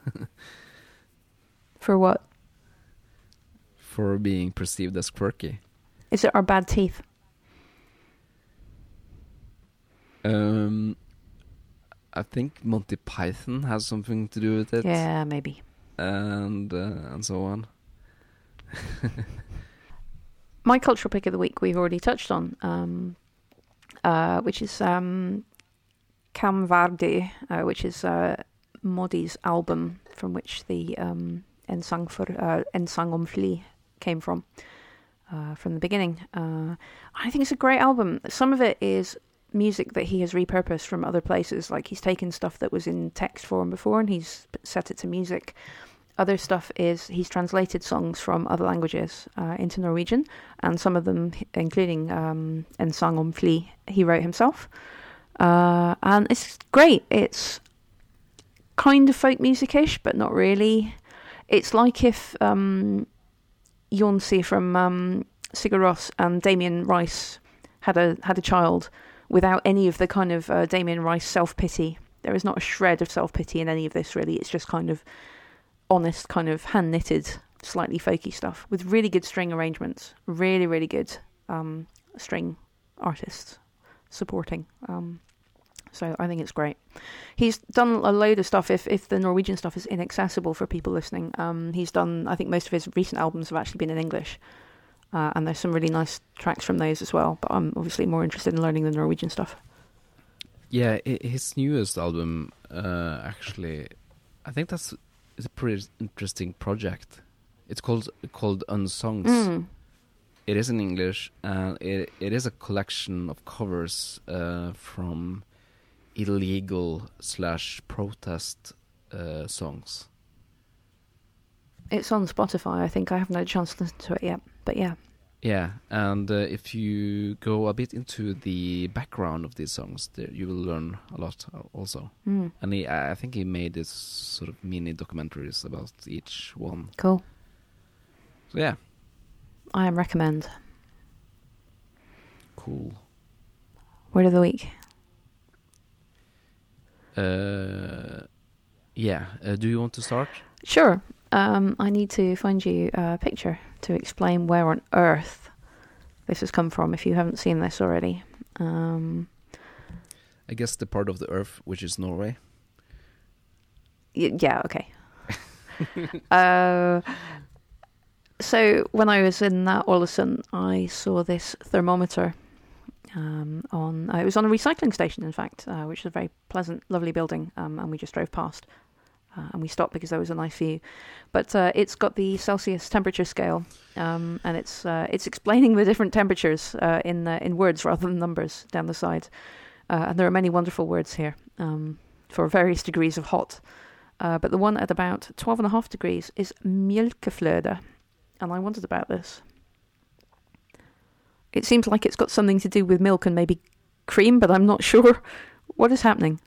For what? for being perceived as quirky? Is it our bad teeth? Um, I think Monty Python has something to do with it. Yeah, maybe. And uh, and so on. My cultural pick of the week we've already touched on, um, uh, which is um, Cam Vardy, uh, which is uh, Modi's album from which the um, En Sang, for, uh, En Sang Om Fli came from, uh, from the beginning. Uh, I think it's a great album. Some of it is music that he has repurposed from other places, like he's taken stuff that was in text form before and he's set it to music. Other stuff is he's translated songs from other languages uh, into Norwegian, and some of them, including um, En Sang Om Fli, he wrote himself. Uh, and it's great. It's kind of folk music-ish, but not really. It's like if um, Jonsi from um, Sigur Rós and Damien Rice had a had a child without any of the kind of uh, Damien Rice self-pity. There is not a shred of self-pity in any of this, really. It's just kind of honest, kind of hand-knitted, slightly folky stuff with really good string arrangements. Really, really good um, string artists supporting. Um, so I think it's great. He's done a load of stuff. If if the Norwegian stuff is inaccessible for people listening, um, he's done, I think most of his recent albums have actually been in English. Uh, and there's some really nice tracks from those as well. But I'm obviously more interested in learning the Norwegian stuff. Yeah, i- his newest album, uh, actually, I think that's it's a pretty interesting project. It's called called Unsongs. Mm. It is in English, and it it is a collection of covers uh, from illegal slash protest uh, songs. It's on Spotify, I think. I haven't had a chance to listen to it yet. But yeah. Yeah, and uh, if you go a bit into the background of these songs, there you will learn a lot uh, also. Mm. And he, I I think he made this sort of mini documentaries about each one. Cool. So yeah, I am recommend. cool. Word of the week. Uh, yeah, uh, do you want to start? Sure. Um, I need to find you a picture to explain where on earth this has come from, if you haven't seen this already. Um, I guess the part of the earth which is Norway. Y- yeah, okay. uh, so when I was in uh, Ålesund, I saw this thermometer um, on. Uh, it was on a recycling station, in fact, uh, which is a very pleasant, lovely building, um, and we just drove past. Uh, and we stopped because there was a nice view. But uh, it's got the Celsius temperature scale, um, and it's uh, it's explaining the different temperatures uh, in uh, in words rather than numbers down the side. Uh, and there are many wonderful words here um, for various degrees of hot. Uh, but the one at about twelve and a half degrees is mjölkeflöde. And I wondered about this. It seems like it's got something to do with milk and maybe cream, but I'm not sure. What is happening?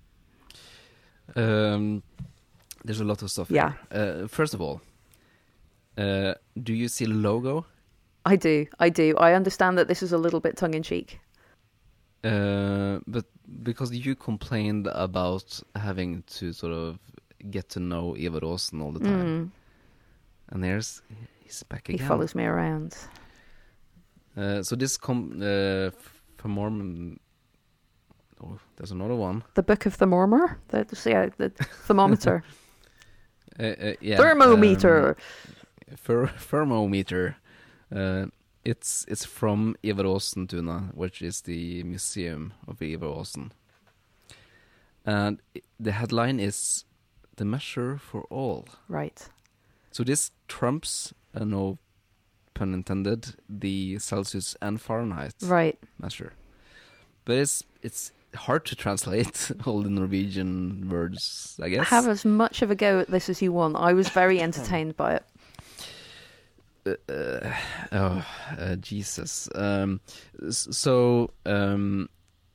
Um, there's a lot of stuff Yeah. here. Uh, first of all, uh, do you see the logo? I do, I do. I understand that this is a little bit tongue-in-cheek. Uh, but because you complained about having to sort of get to know Ivar Aasen all the time. Mm. And there's, he's back He again. follows me around. Uh, so this com uh, Thermom oh, there's another one. The Book of Thermometer? The, yeah, the thermometer. Uh, uh, yeah, Thermometer! Um, ther thermometer. Uh, it's it's from Ivar Aasen-tuna, which is the museum of Ivar Aasen. And I the headline is "The Measure for All." Right. So this trumps, uh, no pun intended, the Celsius and Fahrenheit Right. measure. But it's it's hard to translate all the Norwegian words, I guess. Have as much of a go at this as you want. I was very entertained by it. Uh, uh, oh, uh, Jesus. Um, s- so, um,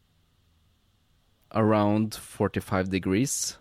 around forty-five degrees,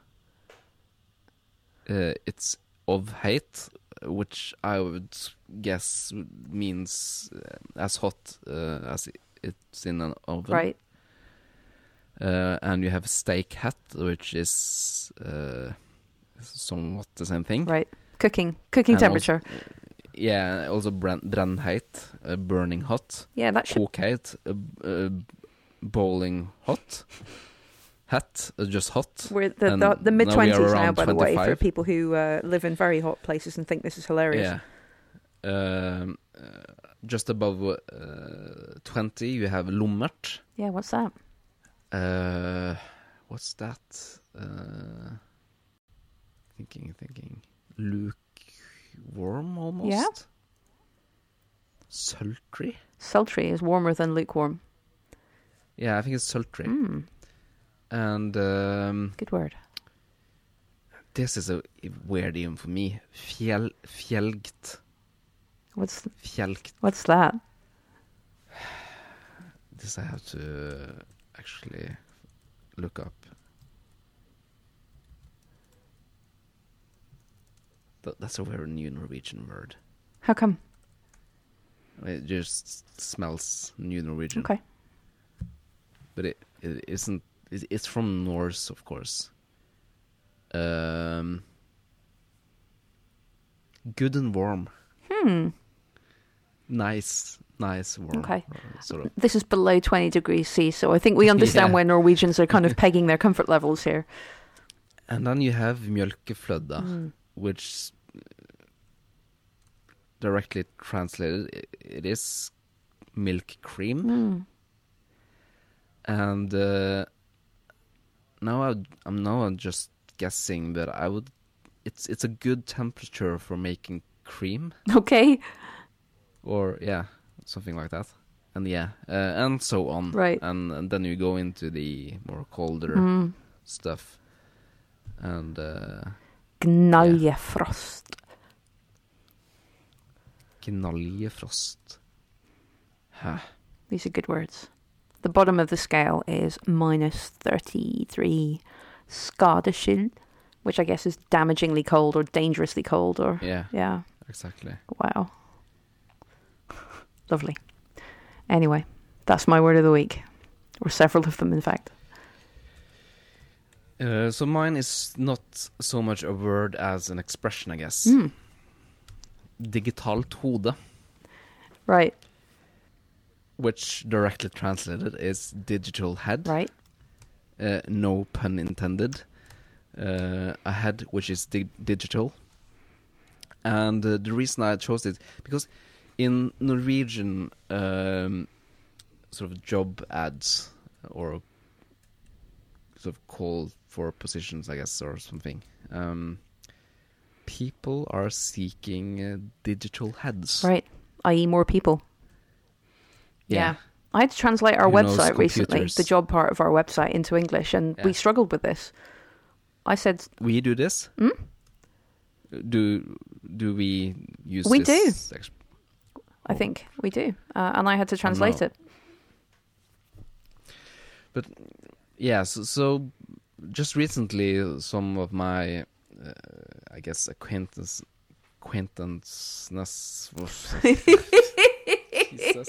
uh, it's of height, which I would guess means uh, as hot uh, as it- it's in an oven. Right. Uh, and you have steak hat, which is uh, somewhat the same thing. Right. Cooking. Cooking And temperature. Also, yeah, also bran- brennheit, uh, burning hot. Yeah, that should... Kokheit, uh, uh, boiling hot. Hat, uh, just hot. We're the, And the, the now we are mid-twenties now, around by the way, for twenty-five. people who uh, live in very hot places and think this is hilarious. Yeah. Um, uh, just above uh, twenty, you have lummert. Yeah, what's that? Uh, what's that? Uh, thinking, thinking. Lukewarm, almost? Yeah. Sultry? Sultry is warmer than lukewarm. Yeah, I think it's sultry. Mm, And um, good word. this is a weird idiom for me. Fjell, fjelgt. What's Fjelgt. what's that? This I have to actually look up. Th- that's a very new Norwegian word. How come? It just smells new Norwegian. Okay. But it, it isn't. it- It's from Norse, of course. Um, good and warm. Hmm. Nice, nice, warm. Okay. uh, Sort of. This is below twenty degrees C, so I think we understand Yeah. where Norwegians are kind of pegging their comfort levels here. And then you have mjölkeflödda, Mm. which uh, directly translated, i- it is milk cream. Mm. And uh, now I, I'm now I'm just guessing, but I would. It's it's a good temperature for making cream, Okay. or yeah, something like that. And yeah, uh, and so on. Right. And, and then you go into the more colder Mm. stuff, and uh, Gnaljefrost. Gnaljefrost. Huh. These are good words. The bottom of the scale is minus thirty-three skadeskyld, which I guess is damagingly cold or dangerously cold or... Yeah, Yeah. exactly. Wow. Lovely. Anyway, that's my word of the week. Or several of them, in fact. Uh, so mine is not so much a word as an expression, I guess. Mm. Digitalt hode, Right, which directly translated is digital head. right. uh, no pun intended, uh, a head which is di- digital. And uh, the reason I chose it, because in Norwegian um, sort of job ads, or sort of call for positions, I guess, or something, um, people are seeking uh, digital heads. Right, that is more people. Yeah. yeah. I had to translate our Who knows website recently, computers? the job part of our website, into English, and Yeah. we struggled with this. I said, We do this? Hmm? Do do we use We this? do. Exp- I think we do. Uh, and I had to translate know. it. But yeah, so, so just recently, some of my, uh, I guess, acquaintance, acquaintances. Jesus.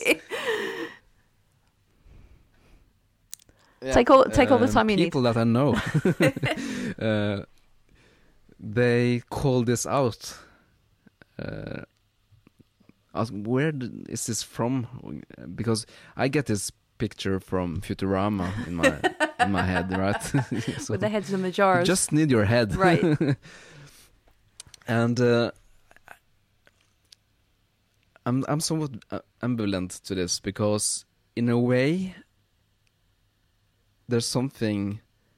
Yeah, Take all- take all the um, time you need. People that I know, uh, they call this out. Uh, ask, where d- is this from? Because I get this picture from Futurama in my in my head, right? So With the heads in the jars. you just need your head, Right. And uh, I'm I'm somewhat uh, ambivalent to this, because in a way there's something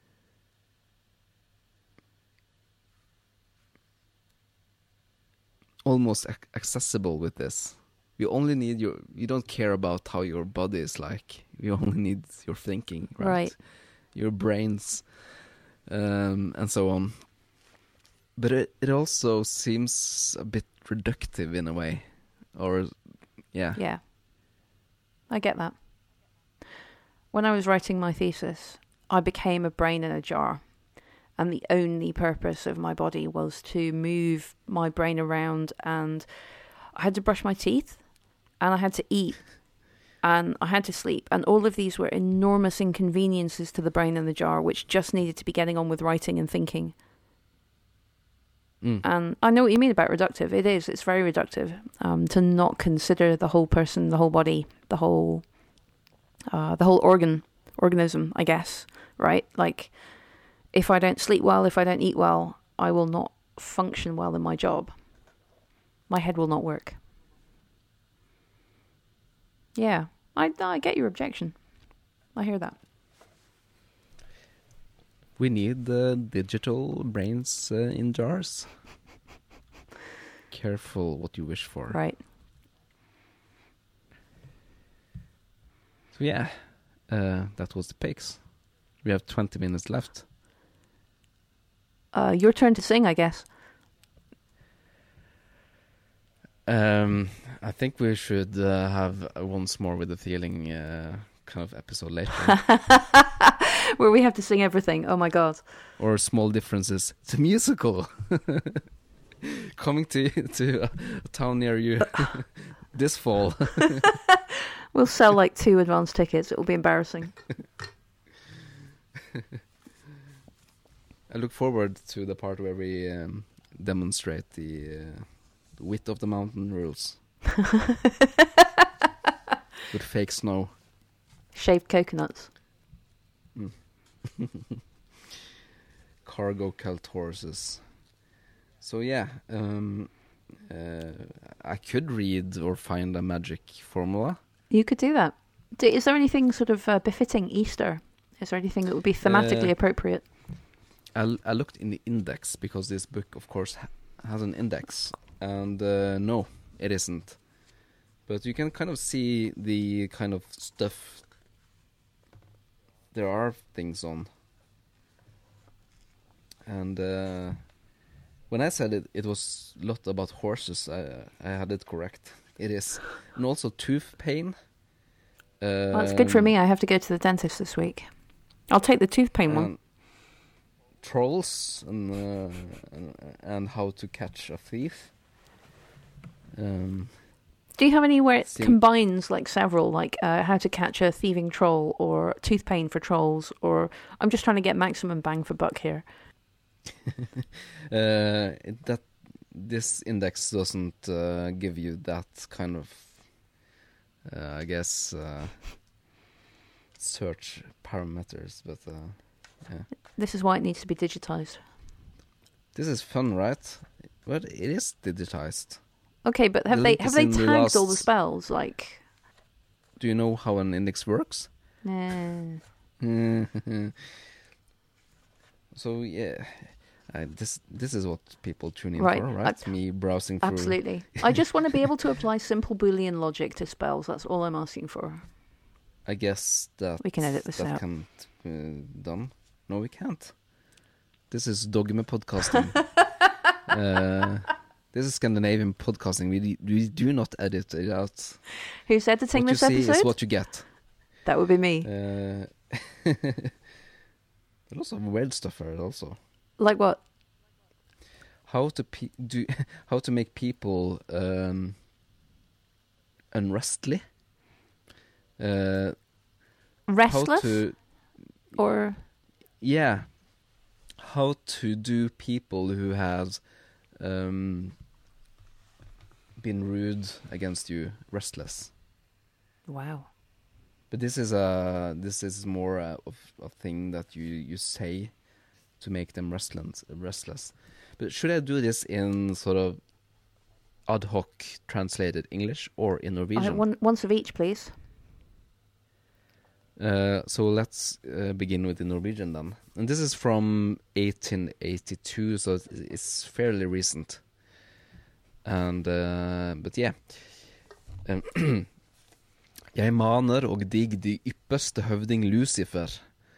almost ac- accessible with this. You only need your, you don't care about how your body is like. You only need your thinking, right? Right. Your brains, um, and so on. But it, it also seems a bit reductive in a way. Or, yeah. Yeah. I get that. When I was writing my thesis, I became a brain in a jar. And the only purpose of my body was to move my brain around, and I had to brush my teeth, and I had to eat, and I had to sleep. And all of these were enormous inconveniences to the brain in the jar, which just needed to be getting on with writing and thinking. Mm. And I know what you mean about reductive. It is. It's very reductive um, to not consider the whole person, the whole body, the whole, uh, the whole organ, organism, I guess, right? Like, if I don't sleep well, if I don't eat well, I will not function well in my job. My head will not work. Yeah, I, I get your objection. I hear that. We need uh, digital brains uh, in jars. Careful what you wish for. Right. So yeah, uh, that was the picks. We have twenty minutes left. Uh, your turn to sing, I guess. Um, I think we should uh, have a once more with the feeling uh, kind of episode later. Where we have to sing everything. Oh my god. Or small differences. It's a musical. Coming to to a town near you this fall. We'll sell like two advance tickets. It will be embarrassing. I look forward to the part where we um, demonstrate the uh, width of the mountain rules. With fake snow. Shaved coconuts. Mm. Cargo cult horses. So yeah, um, uh, I could read or find a magic formula. You could do that. Do, is there anything sort of uh, befitting Easter? Is there anything that would be thematically Uh, appropriate? I, l- I looked in the index, because this book, of course, ha- has an index. And uh, no, it isn't. But you can kind of see the kind of stuff there are things on. And uh, when I said it, it was a lot about horses, I, I had it correct. It is. And also tooth pain. Um, Well, it's good for me. I have to go to the dentist this week. I'll take the tooth pain one. and trolls and, uh, and and how to catch a thief. Um, Do you have any where it See. combines like several, like uh, how to catch a thieving troll or tooth pain for trolls? Or I'm just trying to get maximum bang for buck here. uh, it, that this index doesn't uh, give you that kind of, uh, I guess, uh, search parameters, but uh, Yeah. This is why it needs to be digitized. This is fun, right? But it is digitized. Okay, but have The they link have is they in the tagged all the last- spells? Like, Do you know how an index works? nah. So yeah, uh, this this is what people tune in Right. for, right? Me browsing through. Absolutely. I just want to be able to apply simple Boolean logic to spells. That's all I'm asking for. I guess that We can edit this that out. can't be done. No, we can't. This is dogma podcasting. uh, this is Scandinavian podcasting. We we do not edit it out. Who's editing What this you see episode? is what you get. That would be me. Uh, There's lots of weird stuff here also. Like what? How to pe- do how to make people um, unrestly. Uh, Restless? How to Or yeah, how to do people who have um, been rude against you restless. wow. But this is a this is more a, of a thing that you, you say to make them restless. Restless. But should I do this in sort of ad hoc translated English or in I, Norwegian? one, once of each, please. Uh, so let's uh, begin with the Norwegian then. And this is from eighteen eighty-two, so it's, it's fairly recent. And uh, but yeah. Um, Jeg maner og dig de ypperste høvding Lucifer,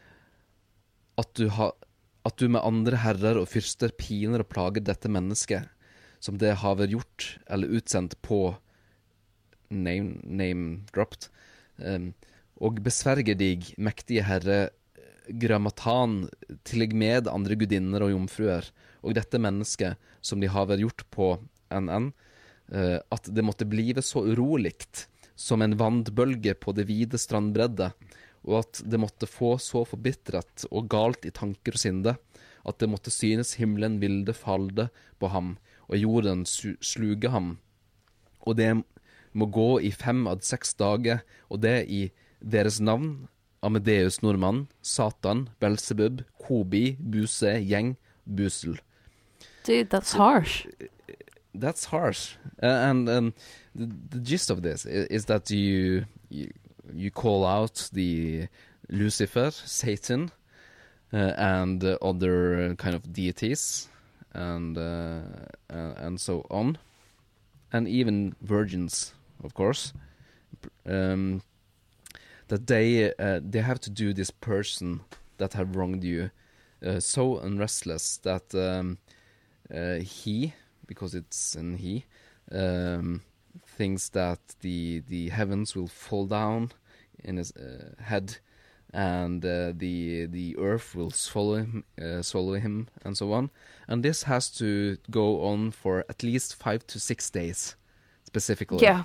at du, ha, at du med andre herrer og fyrster piner og plager dette mennesket, som det haver gjort eller utsendt på name, name dropped, um, og besverger dig, mektige herre Grammatan, tillegg med andre gudinner og jomfruer, og dette mennesket som de haver gjort på N N, uh, at det måtte blive så uroligt, som en vandbølge på det vide strandbredde, og at det måtte få så forbittret og galt i tanker og sinde, at det måtte synes himmelen vilde falde på ham, og jorden sluge ham. Og det må gå i fem av seks dager, og det i deres navn, Amadeus Nordmann, Satan, Belzebub, Kobi, Buse, Gjeng, Busel. Dude, that's harsh. That's harsh. Uh, and um, the, the gist of this is, is that you, you you call out the Lucifer, Satan, uh, and uh, other kind of deities, and uh, uh, and so on, and even virgins, of course. Um, that they uh, they have to do this person that have wronged you uh, so unrestless that um, uh, he. Because it's an he, um, thinks that the the heavens will fall down in his uh, head, and uh, the the earth will swallow him, uh, swallow him, and so on. And this has to go on for at least five to six days, specifically. Yeah.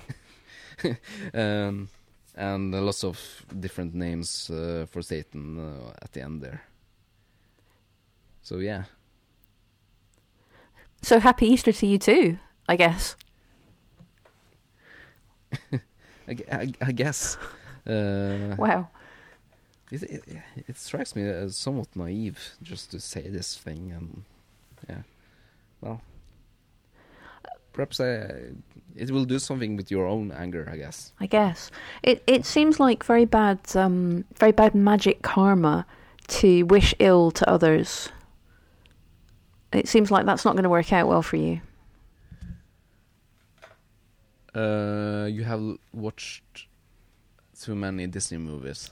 um, and lots of different names uh, for Satan uh, at the end there. So yeah. So happy Easter to you too, I guess. I, I, I guess. Uh, Wow. It, it, it strikes me as somewhat naive just to say this thing, and yeah, well, perhaps I, it will do something with your own anger, I guess. I guess it it seems like very bad, um, very bad magic karma to wish ill to others. It seems like that's not going to work out well for you. Uh, you have l- watched too many Disney movies.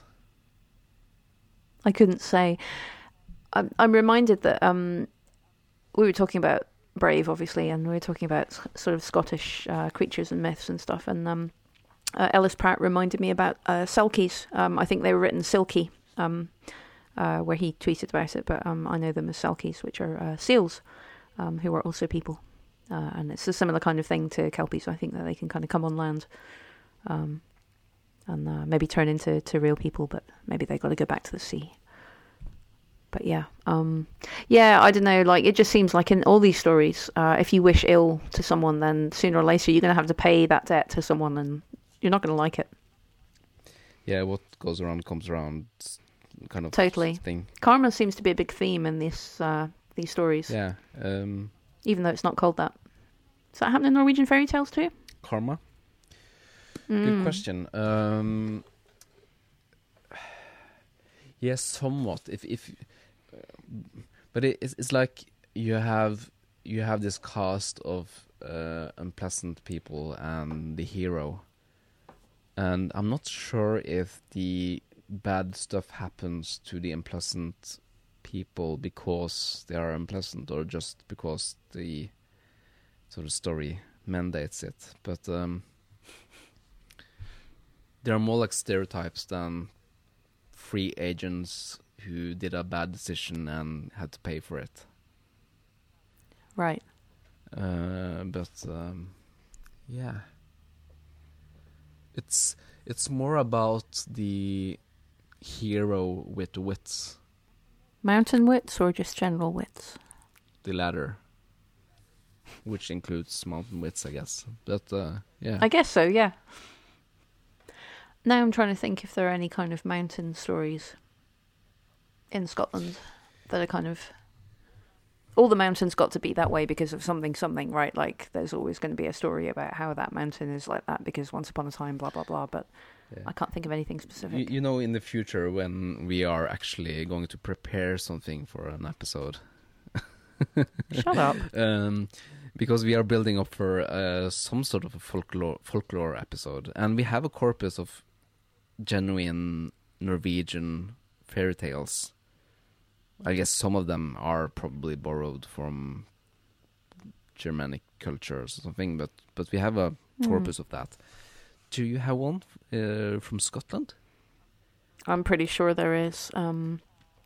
I couldn't say. I'm, I'm reminded that um, we were talking about Brave, obviously, and we were talking about s- sort of Scottish uh, creatures and myths and stuff. And um, uh, Ellis Pratt reminded me about uh, Selkies. Um, I think they were written Silky, um, uh, where he tweeted about it, but um, I know them as Selkies, which are uh, seals, um, who are also people. Uh, and it's a similar kind of thing to Kelpies. I think that they can kind of come on land um, and uh, maybe turn into to real people, but maybe they got to go back to the sea. But yeah, um, yeah, I don't know, like, it just seems like in all these stories, uh, if you wish ill to someone, then sooner or later you're going to have to pay that debt to someone, and you're not going to like it. Yeah, what goes around comes around kind of Totally. thing. Karma seems to be a big theme in this uh, these stories. Yeah. Um, even though it's not called that. Does that happen in Norwegian fairy tales too? Karma. Mm. Good question. Um, yes, somewhat. If if, uh, but it, it's, it's like you have you have this cast of uh, unpleasant people and the hero, and I'm not sure if the bad stuff happens to the unpleasant people because they are unpleasant or just because the sort of story mandates it. But um, there are more like stereotypes than free agents who did a bad decision and had to pay for it. Right. Uh, but um, yeah, it's it's more about the hero with wits. Mountain wits or just general wits? The latter, which includes mountain wits, I guess. But uh, yeah, I guess so, yeah. Now I'm trying to think if there are any kind of mountain stories in Scotland that are kind of... All the mountains got to be that way because of something, something, right? Like, there's always going to be a story about how that mountain is like that because once upon a time, blah, blah, blah. But yeah. I can't think of anything specific. You, you know, in the future when we are actually going to prepare something for an episode. Shut up. Um, because we are building up for uh, some sort of a folklore, folklore episode. And we have a corpus of genuine Norwegian fairy tales. I guess some of them are probably borrowed from Germanic cultures or something, but, but we have a corpus mm. of that. Do you have one uh, from Scotland? I'm pretty sure there is. Um,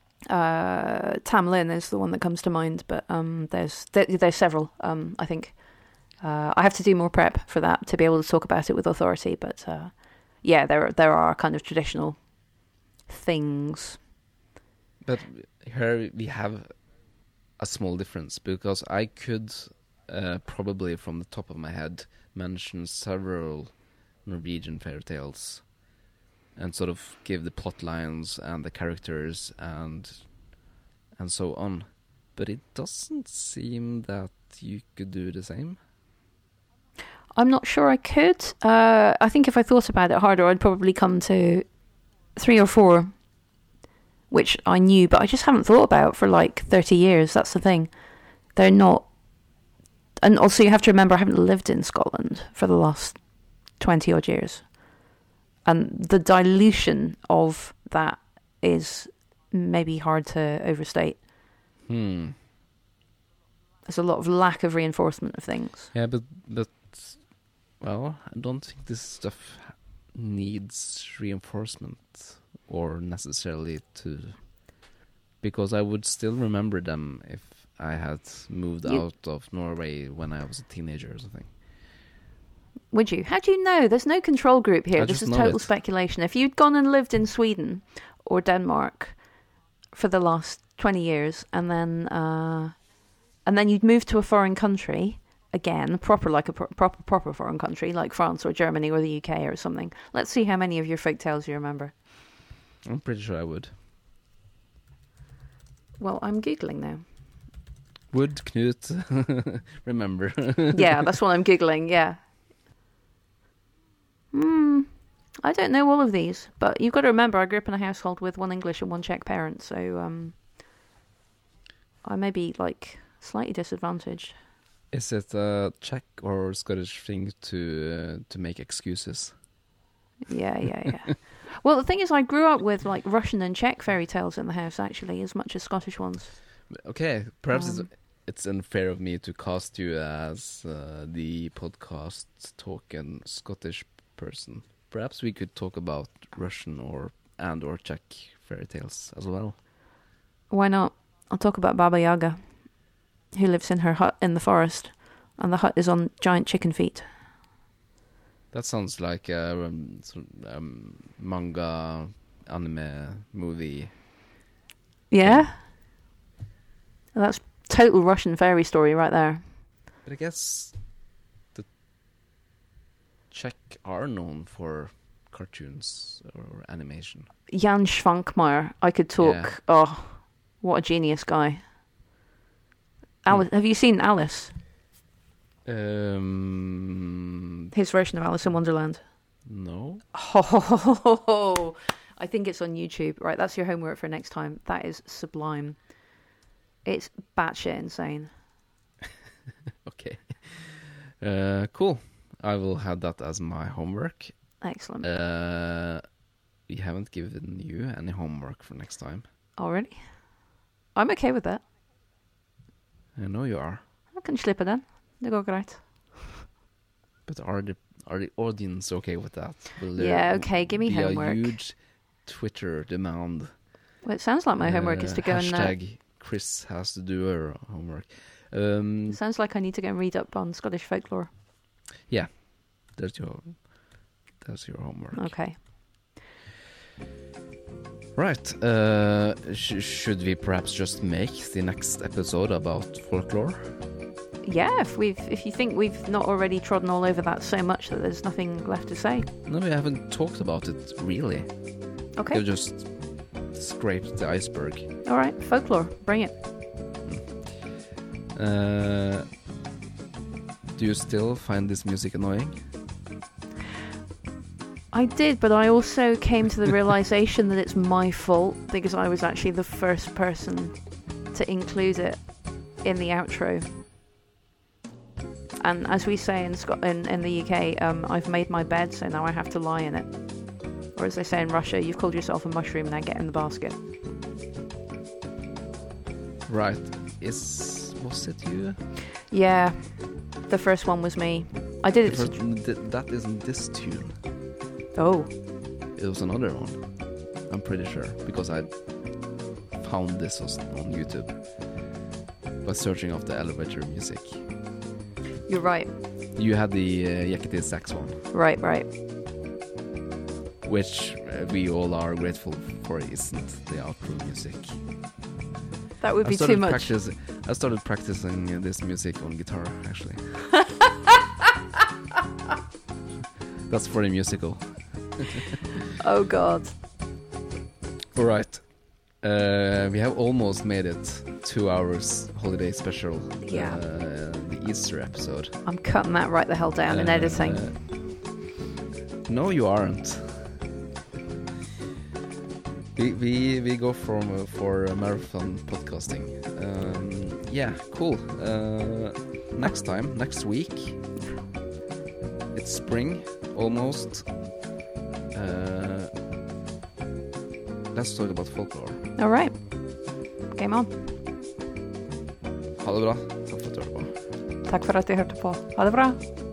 uh, Tam Lin is the one that comes to mind, but um, there's there, there's several, um, I think. Uh, I have to do more prep for that to be able to talk about it with authority, but uh, yeah, there there are kind of traditional things. But here we have a small difference, because I could uh, probably from the top of my head mention several Norwegian fairy tales and sort of give the plot lines and the characters and and so on. But it doesn't seem that you could do the same. I'm not sure I could. Uh, I think if I thought about it harder, I'd probably come to three or four, which I knew, but I just haven't thought about for like thirty years. That's the thing. They're not... And also you have to remember I haven't lived in Scotland for the last twenty odd years. And the dilution of that is maybe hard to overstate. Hmm. There's a lot of lack of reinforcement of things. Yeah, but, but well, I don't think this stuff needs reinforcement or necessarily to... Because I would still remember them if I had moved you, out of Norway when I was a teenager or something. Would you? How do you know? There's no control group here. I this just is know total it. speculation. If you'd gone and lived in Sweden or Denmark for the last twenty years, and then uh, and then you'd moved to a foreign country again, proper like a pro- proper proper foreign country like France or Germany or the U K or something. Let's see how many of your folk tales you remember. I'm pretty sure I would. Well, I'm googling now. Would Knut remember? Yeah, that's what I'm googling. Yeah. Hmm. I don't know all of these, but you've got to remember I grew up in a household with one English and one Czech parent, so um, I may be like slightly disadvantaged. Is it a Czech or Scottish thing to uh, to make excuses? Yeah, yeah, yeah. Well, the thing is, I grew up with like Russian and Czech fairy tales in the house, actually, as much as Scottish ones. Okay, perhaps Um, it's, it's unfair of me to cast you as uh, the podcast token Scottish person. Perhaps we could talk about Russian or and or Czech fairy tales as well. Why not? I'll talk about Baba Yaga, who lives in her hut in the forest, and the hut is on giant chicken feet. That sounds like a um, sort of, um, manga, anime, movie. Yeah? Well, that's total Russian fairy story right there. But I guess the Czech are known for cartoons or animation. Jan Schwankmeyer. I could talk. Yeah. Oh, what a genius guy. Alice, have you seen Alice? Um, His version of Alice in Wonderland. no. Oh, I think it's on YouTube. Right, that's your homework for next time. That is sublime. It's batshit insane. Okay. Uh, cool. I will have that as my homework. Excellent. Uh, we haven't given you any homework for next time. Already? I'm okay with that. I know you are. I can slippa den. Det går greit. But are the are the audience okay with that? Will there Yeah, okay, give me be homework. a huge Twitter demand? Well, it sounds like my homework is to go and... Uh, hashtag Chris has to do her homework. Um, it sounds like I need to go and read up on Scottish folklore. yeah, that's your that's your homework. Okay. Right. Uh, sh- should we perhaps just make the next episode about folklore? Yeah, if we've if you think we've not already trodden all over that so much that there's nothing left to say. No, we haven't talked about it really. Okay. We've just scraped the iceberg. All right, folklore, bring it. Uh, do you still find this music annoying? I did, but I also came to the realization that it's my fault because I was actually the first person to include it in the outro. And as we say in Scot- in, in the U K, um, I've made my bed, so now I have to lie in it. Or as they say in Russia, you've called yourself a mushroom, now get in the basket. Right. Is was it you? Yeah, the first one was me. I did it. The first- th- that isn't this tune. Oh, It was another one. I'm pretty sure because I found this was on YouTube by searching of the elevator music. you're right. You had the uh, Yakety Sax one, Right, right. which uh, we all are grateful for, isn't the outro music? That would I be started too much. practice- I started practicing uh, this music on guitar, actually. That's for the musical. Oh God. All right. Uh, we have almost made it. Two hours holiday special. Yeah. Uh, the Easter episode. I'm cutting that right the hell down in Uh, editing. No, you aren't. We we, we go from uh, for uh, marathon podcasting. Um, yeah, cool. Uh, next time, next week. It's spring, almost. Uh, let's talk about folklore. All right. Game on. Ha det bra. Takk for at du hørte på. Takk for at du hørte på. Ha det bra.